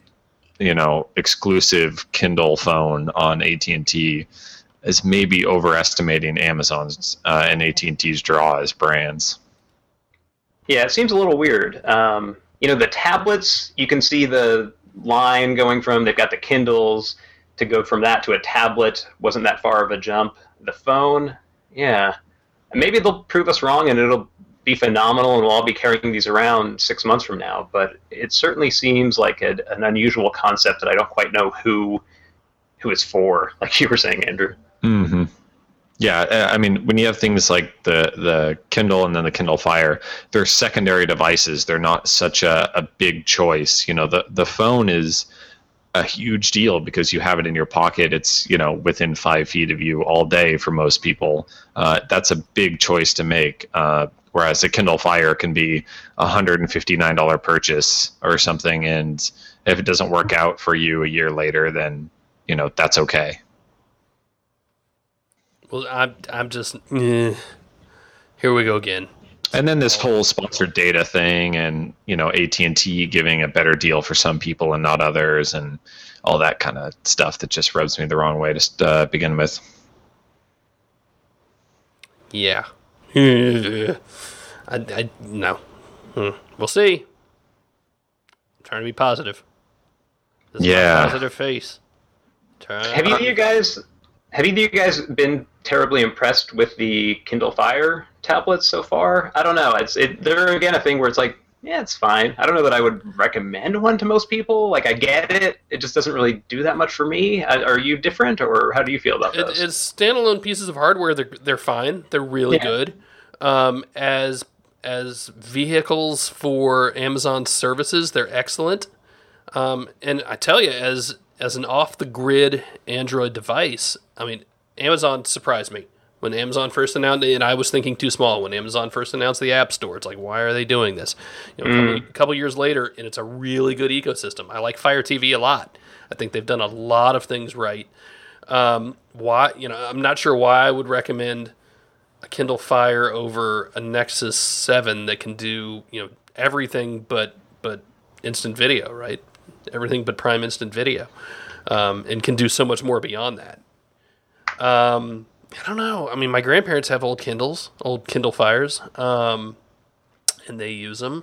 exclusive Kindle phone on AT&T is maybe overestimating Amazon's and AT&T's draw as brands. Yeah, it seems a little weird. The tablets, you can see the line going from, they've got the Kindles, to go from that to a tablet wasn't that far of a jump. The phone, yeah. Maybe they'll prove us wrong and it'll be phenomenal and we'll all be carrying these around 6 months from now. But it certainly seems like an unusual concept that I don't quite know who it's for, like you were saying, Andrew. Mm-hmm. Yeah, when you have things like the Kindle and then the Kindle Fire, they're secondary devices. They're not such a big choice. The phone is a huge deal because you have it in your pocket. It's, within 5 feet of you all day for most people. That's a big choice to make. Whereas a Kindle Fire can be $159 purchase or something. And if it doesn't work out for you a year later, then, that's okay. Well, I'm just, here we go again. And then this whole sponsored data thing and, AT&T giving a better deal for some people and not others and all that kind of stuff that just rubs me the wrong way to begin with. Yeah. No. We'll see. I'm trying to be positive. This is my positive face. Have either of you guys been terribly impressed with the Kindle Fire tablets so far? I don't know. They're again a thing where it's like, yeah, it's fine. I don't know that I would recommend one to most people. Like, I get it. It just doesn't really do that much for me. Are you different, or how do you feel about those? It's standalone pieces of hardware. They're fine. They're really good. As vehicles for Amazon services, they're excellent. And I tell you, as an off-the-grid Android device, Amazon surprised me. When Amazon first announced it, and I was thinking too small. When Amazon first announced the App Store, it's like, why are they doing this? A couple years later, and it's a really good ecosystem. I like Fire TV a lot. I think they've done a lot of things right. Why? I'm not sure why I would recommend a Kindle Fire over a Nexus 7 that can do everything but instant video, right? Everything but Prime Instant Video, and can do so much more beyond that. I don't know. I mean, my grandparents have old Kindle Fires, and they use them.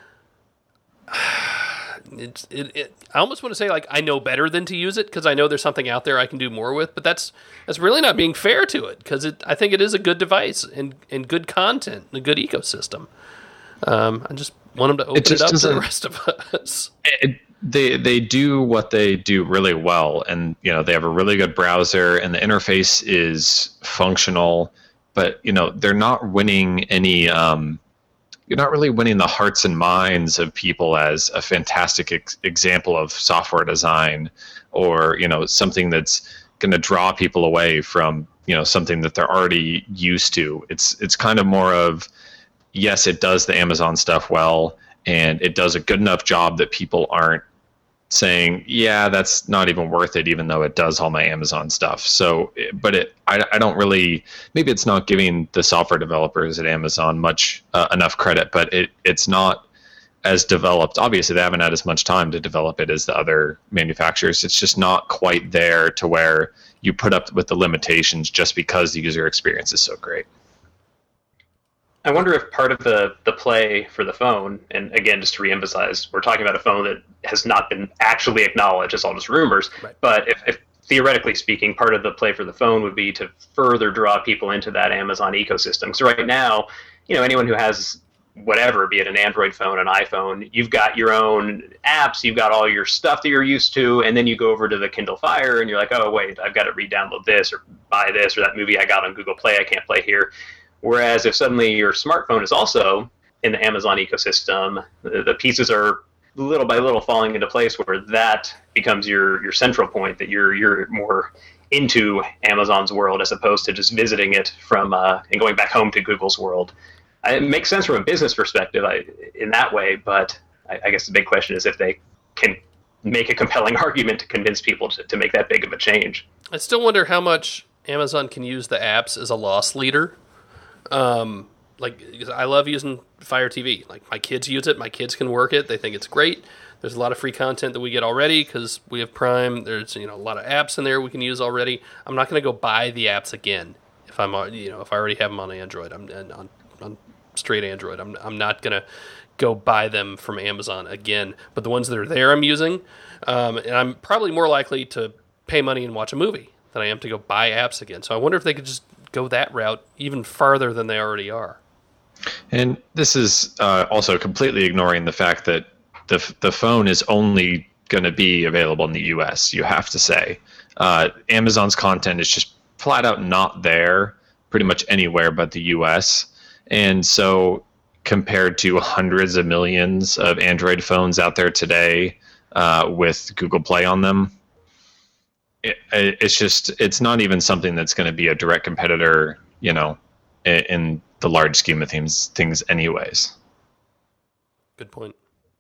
I almost want to say, like, I know better than to use it because I know there's something out there I can do more with, but that's really not being fair to it because I think it is a good device and good content and a good ecosystem. I just want them to open it up to the rest of us. They do what they do really well, and they have a really good browser, and the interface is functional. But they're not winning any. You're not really winning the hearts and minds of people as a fantastic example of software design, or something that's going to draw people away from something that they're already used to. It's kind of more of, yes, it does the Amazon stuff well, and it does a good enough job that people aren't saying, yeah, that's not even worth it, even though it does all my Amazon stuff. So, but I don't really, maybe it's not giving the software developers at Amazon much enough credit, but it's not as developed. Obviously, they haven't had as much time to develop it as the other manufacturers. It's just not quite there to where you put up with the limitations just because the user experience is so great. I wonder if part of the play for the phone, and again, just to reemphasize, we're talking about a phone that has not been actually acknowledged, it's all just rumors, right. But if theoretically speaking, part of the play for the phone would be to further draw people into that Amazon ecosystem. Because right now, anyone who has whatever, be it an Android phone, an iPhone, you've got your own apps, you've got all your stuff that you're used to, and then you go over to the Kindle Fire and you're like, oh, wait, I've got to re-download this or buy this, or that movie I got on Google Play I can't play here. Whereas if suddenly your smartphone is also in the Amazon ecosystem, the pieces are little by little falling into place where that becomes your central point, that you're more into Amazon's world as opposed to just visiting it from and going back home to Google's world. It makes sense from a business perspective in that way, but I guess the big question is if they can make a compelling argument to convince people to make that big of a change. I still wonder how much Amazon can use the apps as a loss leader. Because I love using Fire TV. Like, my kids use it. My kids can work it. They think it's great. There's a lot of free content that we get already because we have Prime. There's a lot of apps in there we can use already. I'm not going to go buy the apps again if I'm if I already have them on Android. I'm on straight Android. I'm not going to go buy them from Amazon again. But the ones that are there, I'm using, and I'm probably more likely to pay money and watch a movie than I am to go buy apps again. So I wonder if they could just go that route even farther than they already are. And this is also completely ignoring the fact that the phone is only going to be available in the US, you have to say. Amazon's content is just flat out not there pretty much anywhere but the US. And so compared to hundreds of millions of Android phones out there today with Google Play on them, it's not even something that's going to be a direct competitor, in the large scheme of things anyways. Good point.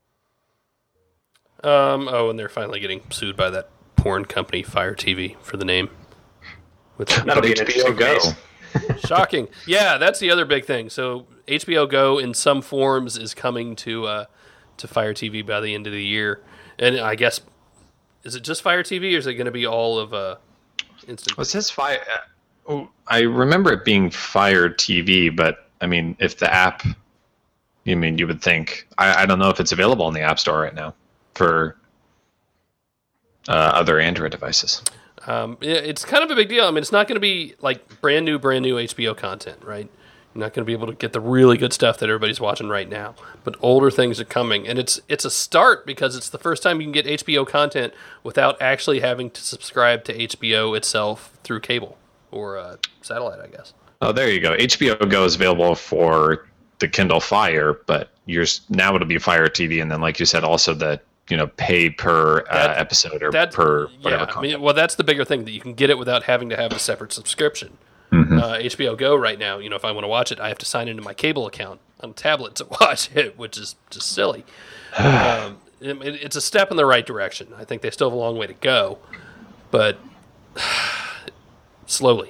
And they're finally getting sued by that porn company, Fire TV, for the name. That'll be an HBO Go. Shocking. Yeah, that's the other big thing. So HBO Go in some forms is coming to Fire TV by the end of the year. And I guess, is it just Fire TV, or is it going to be all of Instant? Well, it says Fire. I remember it being Fire TV, but I mean, if the app, you would think. I don't know if it's available in the App Store right now for other Android devices. It's kind of a big deal. I mean, it's not going to be like brand new HBO content, right? You're not going to be able to get the really good stuff that everybody's watching right now. But older things are coming. And it's a start because it's the first time you can get HBO content without actually having to subscribe to HBO itself through cable or satellite, I guess. Oh, there you go. HBO Go is available for the Kindle Fire, but now it'll be Fire TV. And then, like you said, also the pay per episode or per whatever content. Well, that's the bigger thing, that you can get it without having to have a separate subscription. HBO Go right now, if I want to watch it, I have to sign into my cable account on a tablet to watch it, which is just silly. It's a step in the right direction. I think they still have a long way to go, but slowly.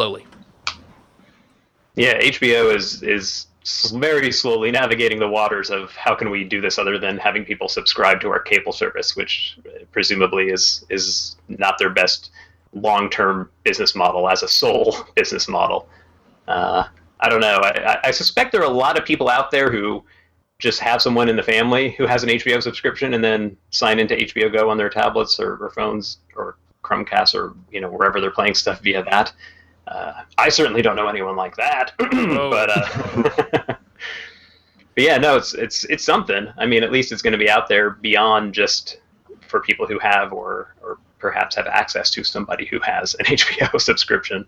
Yeah, HBO is very slowly navigating the waters of how can we do this other than having people subscribe to our cable service, which presumably is not their best long-term business model as a sole business model. I don't know. I suspect there are a lot of people out there who just have someone in the family who has an HBO subscription and then sign into HBO Go on their tablets or phones or Chromecast or wherever they're playing stuff via that. I certainly don't know anyone like that, but yeah, no, it's something. I mean, at least it's going to be out there beyond just for people who have or perhaps have access to somebody who has an HBO subscription.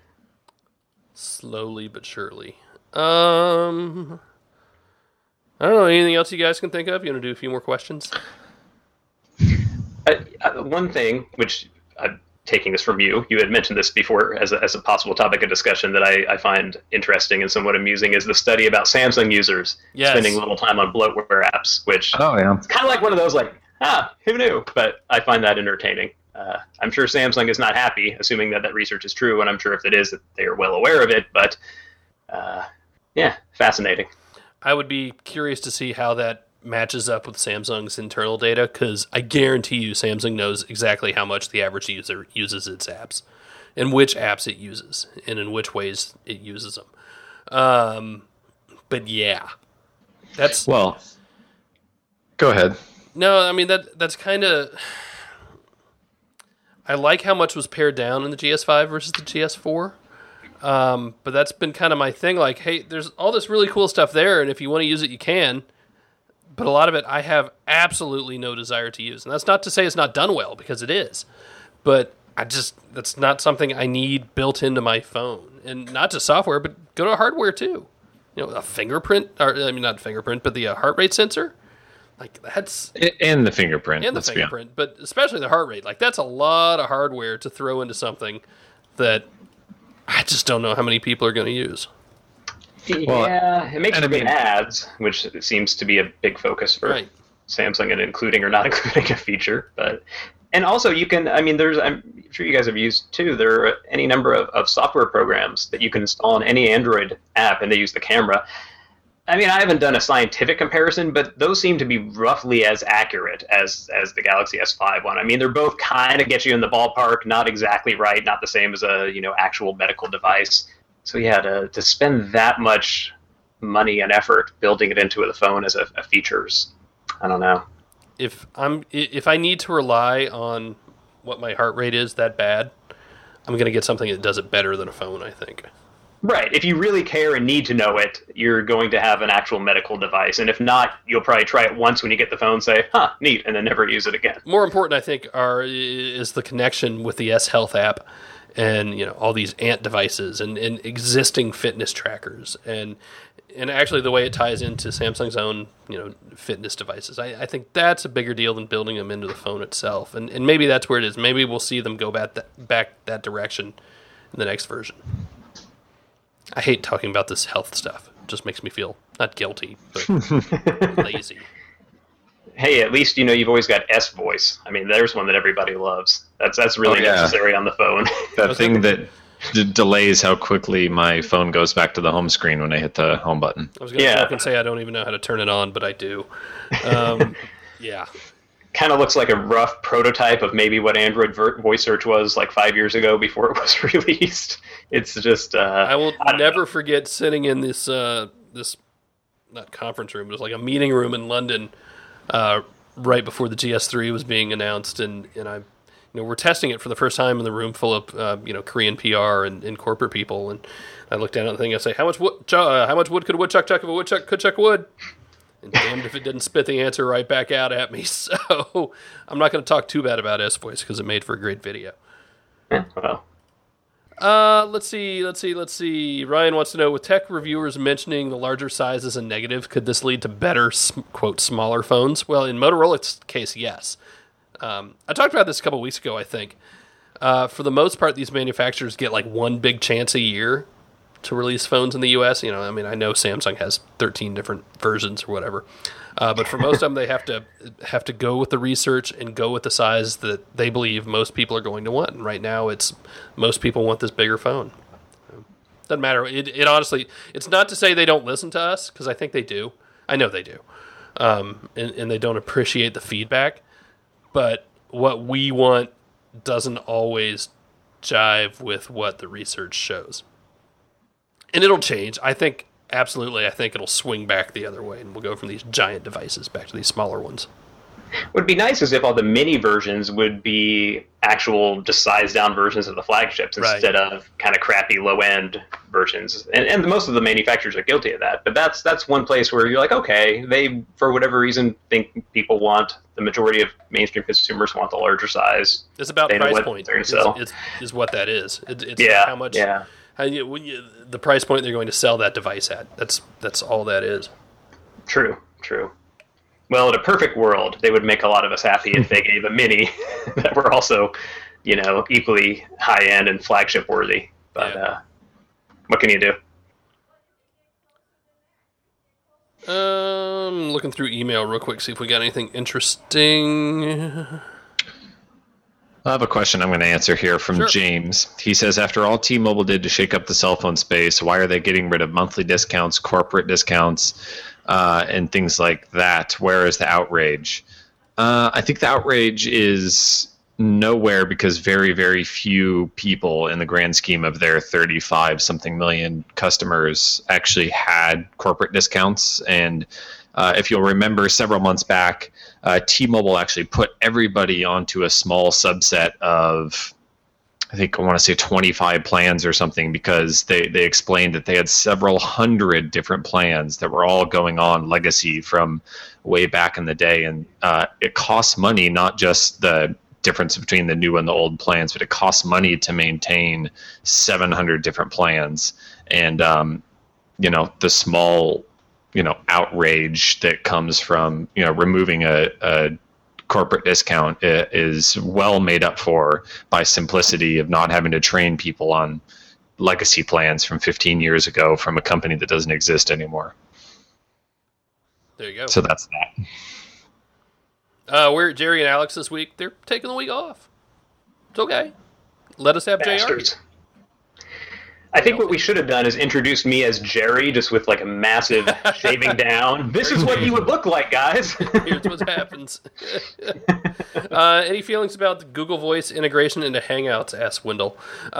Slowly but surely. I don't know. Anything else you guys can think of? You want to do a few more questions? One thing, which I'm taking this from you had mentioned this before as a possible topic of discussion that I find interesting and somewhat amusing, is the study about Samsung users spending little time on bloatware apps, which it's kind of like one of those who knew? But I find that entertaining. I'm sure Samsung is not happy, assuming that research is true, and I'm sure if it is, that they are well aware of it, but yeah, fascinating. I would be curious to see how that matches up with Samsung's internal data, because I guarantee you Samsung knows exactly how much the average user uses its apps, and which apps it uses, and in which ways it uses them. But yeah, that's... Well, go ahead. No, I mean, that's kind of... I like how much was pared down in the GS5 versus the GS4. But that's been kind of my thing. Like, hey, there's all this really cool stuff there, and if you want to use it, you can. But a lot of it I have absolutely no desire to use. And that's not to say it's not done well, because it is. But that's not something I need built into my phone. And not just software, but go to hardware too. A fingerprint, not fingerprint, but the heart rate sensor. Like, that's... And the fingerprint. And the fingerprint, but especially the heart rate. Like, that's a lot of hardware to throw into something that I just don't know how many people are going to use. Yeah, it makes for good ads, which seems to be a big focus for Samsung, and including or not including a feature. And also you can, I'm sure you guys have used too, there are any number of software programs that you can install on any Android app, and they use the camera. I haven't done a scientific comparison, but those seem to be roughly as accurate as the Galaxy S5 one. They're both kind of get you in the ballpark, not exactly right, not the same as a actual medical device. So yeah, to spend that much money and effort building it into the phone as a features, I don't know. If I need to rely on what my heart rate is that bad, I'm going to get something that does it better than a phone, I think. Right. If you really care and need to know it, you're going to have an actual medical device. And if not, you'll probably try it once when you get the phone, say, neat, and then never use it again. More important, I think, is the connection with the S Health app and all these Ant devices and existing fitness trackers. And actually the way it ties into Samsung's own fitness devices. I think that's a bigger deal than building them into the phone itself. And maybe that's where it is. Maybe we'll see them go back that direction in the next version. I hate talking about this health stuff. It just makes me feel not guilty, but lazy. Hey, at least you've always got S Voice. There's one that everybody loves. That's really necessary on the phone. That thing that delays how quickly my phone goes back to the home screen when I hit the home button. I was going to joke and say I don't even know how to turn it on, but I do. Yeah. Kind of looks like a rough prototype of maybe what Android voice search was like 5 years ago before it was released. It's just... I will never forget sitting in this not conference room, but it was like a meeting room in London right before the GS3 was being announced, and we're testing it for the first time in the room full of Korean PR and corporate people, and I looked down at the thing and I say, how much wood could a woodchuck chuck if a woodchuck could chuck wood? And damned if it didn't spit the answer right back out at me. So I'm not going to talk too bad about S-Voice because it made for a great video. Well. Let's see. Ryan wants to know, with tech reviewers mentioning the larger size as a negative, could this lead to better, quote, smaller phones? Well, in Motorola's case, yes. I talked about this a couple weeks ago, I think. For the most part, these manufacturers get like one big chance a year to release phones in the U.S. I mean, I know Samsung has 13 different versions or whatever, but for most of them, they have to go with the research and go with the size that they believe most people are going to want. And right now, it's most people want this bigger phone. Doesn't matter. It honestly, it's not to say they don't listen to us, because I think they do. I know they do, and they don't appreciate the feedback. But what we want doesn't always jive with what the research shows. And it'll change. I think it'll swing back the other way, and we'll go from these giant devices back to these smaller ones. What would be nice is if all the mini versions would be actual just sized down versions of the flagships instead of kind of crappy low end versions. And most of the manufacturers are guilty of that. But that's one place where you're like, okay, they, for whatever reason, think people want, the majority of mainstream consumers want the larger size. It's about price point. Is what that is. It's how much. Yeah. The price point they're going to sell that device at. That's all that is. True. Well, in a perfect world, they would make a lot of us happy if they gave a mini that were also, equally high end and flagship worthy. But what can you do? Looking through email real quick, see if we got anything interesting. I have a question I'm going to answer here from James. He says, after all T-Mobile did to shake up the cell phone space, why are they getting rid of monthly discounts, corporate discounts, and things like that? Where is the outrage? I think the outrage is nowhere, because very, very few people in the grand scheme of their 35-something million customers actually had corporate discounts. And if you'll remember, several months back, T-Mobile actually put everybody onto a small subset of, I want to say 25 plans or something, because they explained that they had several hundred different plans that were all going on legacy from way back in the day. And it costs money, not just the difference between the new and the old plans, but it costs money to maintain 700 different plans. And, the small outrage that comes from, removing a corporate discount is well made up for by simplicity of not having to train people on legacy plans from 15 years ago from a company that doesn't exist anymore. There you go. So that's that. We're at Jerry and Alex this week. They're taking the week off. It's okay. Let us have Bastards. JR. I think what we should have done is introduced me as Jerry, just with like a massive shaving down. This is what you would look like, guys. Here's what happens. Any feelings about the Google Voice integration into Hangouts? Asked Wendell.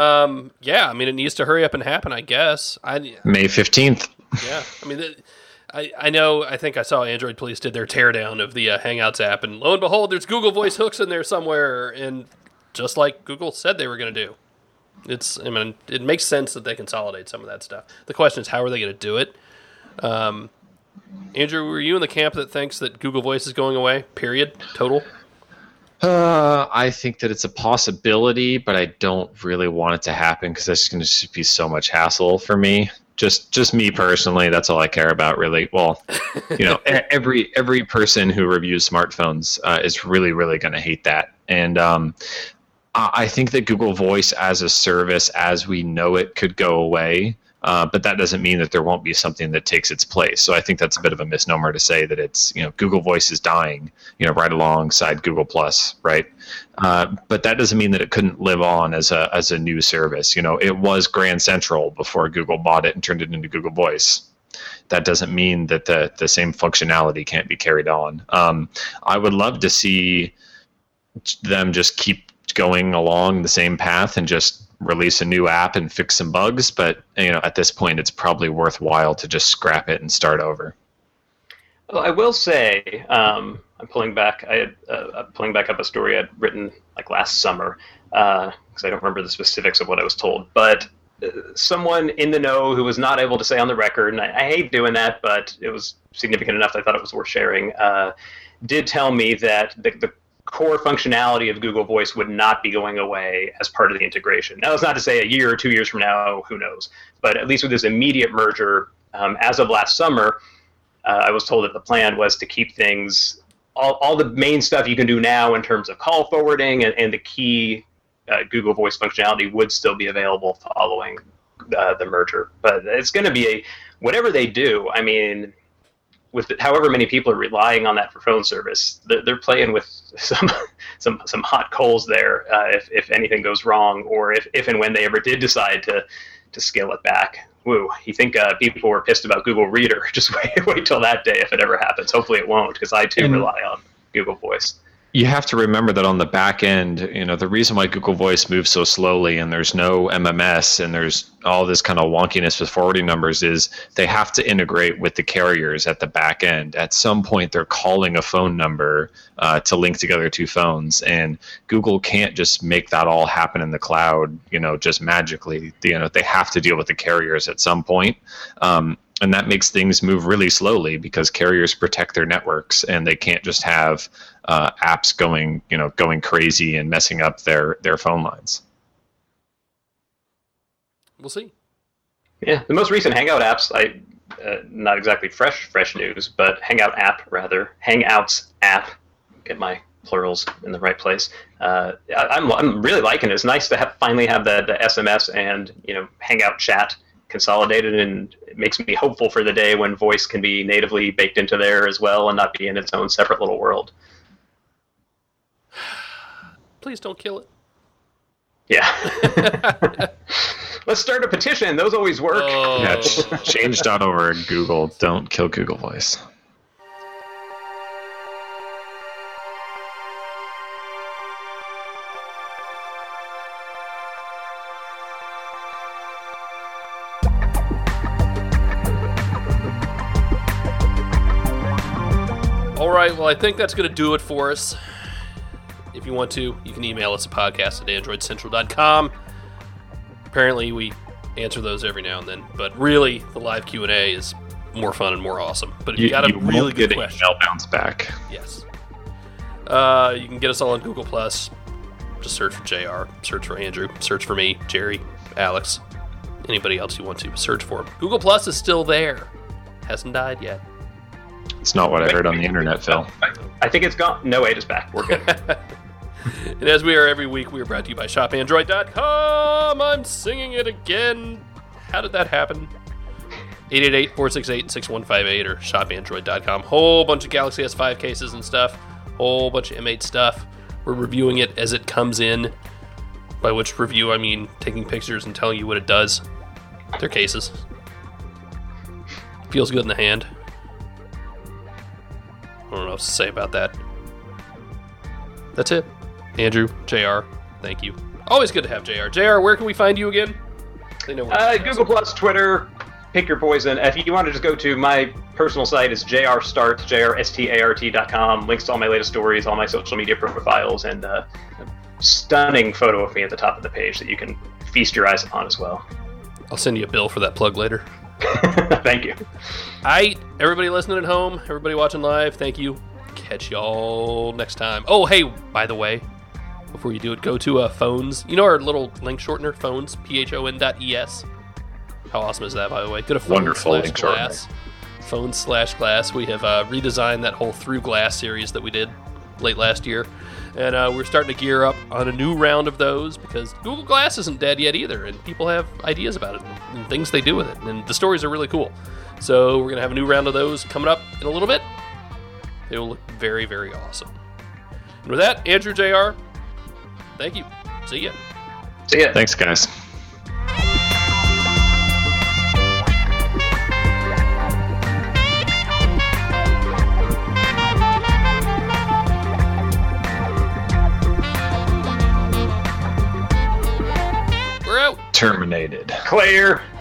It needs to hurry up and happen, I guess. May 15th. Yeah, I know. I think I saw Android Police did their teardown of the Hangouts app, and lo and behold, there's Google Voice hooks in there somewhere, and just like Google said they were going to do. It makes sense that they consolidate some of that stuff. The question is, how are they going to do it? Andrew, were you in the camp that thinks that Google Voice is going away? Period. Total. I think that it's a possibility, but I don't really want it to happen, because that's going to be so much hassle for me. Just me personally, that's all I care about, really. Well, every person who reviews smartphones is really, really going to hate that. And I think that Google Voice as a service, as we know it, could go away, but that doesn't mean that there won't be something that takes its place. So I think that's a bit of a misnomer to say that it's, Google Voice is dying, right alongside Google Plus, right? But that doesn't mean that it couldn't live on as a new service. It was Grand Central before Google bought it and turned it into Google Voice. That doesn't mean that the same functionality can't be carried on. I would love to see them just keep going along the same path and just release a new app and fix some bugs, but at this point it's probably worthwhile to just scrap it and start over. Well, I will say, I'm pulling back up a story I'd written like last summer, because I don't remember the specifics of what I was told, but someone in the know who was not able to say on the record, and I hate doing that, but it was significant enough that I thought it was worth sharing, did tell me that the core functionality of Google Voice would not be going away as part of the integration. Now, that's not to say a year or 2 years from now, who knows, but at least with this immediate merger, as of last summer, I was told that the plan was to keep things, all the main stuff you can do now in terms of call forwarding and the key Google Voice functionality would still be available following the merger. But it's going to be whatever they do. I mean, with however many people are relying on that for phone service, they're playing with some hot coals there. If anything goes wrong, or if and when they ever did decide to scale it back. Woo! You think people were pissed about Google Reader? Just wait till that day if it ever happens. Hopefully it won't, because I too rely on Google Voice. You have to remember that on the back end, the reason why Google Voice moves so slowly and there's no MMS and there's all this kind of wonkiness with forwarding numbers is they have to integrate with the carriers at the back end. At some point, they're calling a phone number to link together two phones, and Google can't just make that all happen in the cloud, just magically. They have to deal with the carriers at some point. And that makes things move really slowly because carriers protect their networks, and they can't just have apps going crazy and messing up their phone lines. We'll see. Yeah, the most recent Hangout apps, not exactly fresh news, but Hangouts app. Get my plurals in the right place. I'm really liking it. It's nice to finally have the SMS and Hangout chat consolidated, and it makes me hopeful for the day when voice can be natively baked into there as well and not be in its own separate little world. Please don't kill it. Yeah. Let's start a petition. Those always work. Oh. Yeah, change.org, Google. Don't kill Google Voice. All right, well, I think that's going to do it for us. If you want to, you can email us at podcast@androidcentral.com. Apparently, we answer those every now and then, but really, the live Q&A is more fun and more awesome. But if you got a really good question, email bounce back. Yes. You can get us all on Google+. Just search for JR, search for Andrew, search for me, Jerry, Alex, anybody else you want to search for. Google+ is still there. Hasn't died yet. It's not what I heard on the internet, Phil. I think it's gone. No, wait, it's back. We're good. And as we are every week, we are brought to you by shopandroid.com. I'm singing it again. How did that happen? 888-468-6158 or shopandroid.com. Whole bunch of Galaxy S5 cases and stuff. Whole bunch of M8 stuff. We're reviewing it as it comes in. By which review, I mean taking pictures and telling you what it does. They're cases. Feels good in the hand. I don't know what to say about that. That's it. Andrew, JR, thank you. Always good to have JR. JR, where can we find you again? They know Google+, Twitter, pick your poison. If you want to just go to my personal site, it's JRStart, JRSTART.com. Links to all my latest stories, all my social media profiles, and a stunning photo of me at the top of the page that you can feast your eyes upon as well. I'll send you a bill for that plug later. Thank you. Everybody listening at home, everybody watching live, thank you. Catch y'all next time. Oh, hey, by the way, before you do it, go to Phones. You know our little link shortener, Phones, PHON.ES. How awesome is that, by the way? Go to Phones/Glass. Phones/Glass. We have redesigned that whole Through Glass series that we did late last year. And we're starting to gear up on a new round of those because Google Glass isn't dead yet either, and people have ideas about it and things they do with it, and the stories are really cool. So we're going to have a new round of those coming up in a little bit. They will look very, very awesome. And with that, Andrew, JR, thank you. See ya. See ya. Thanks, guys. We're out. Terminated. Clear.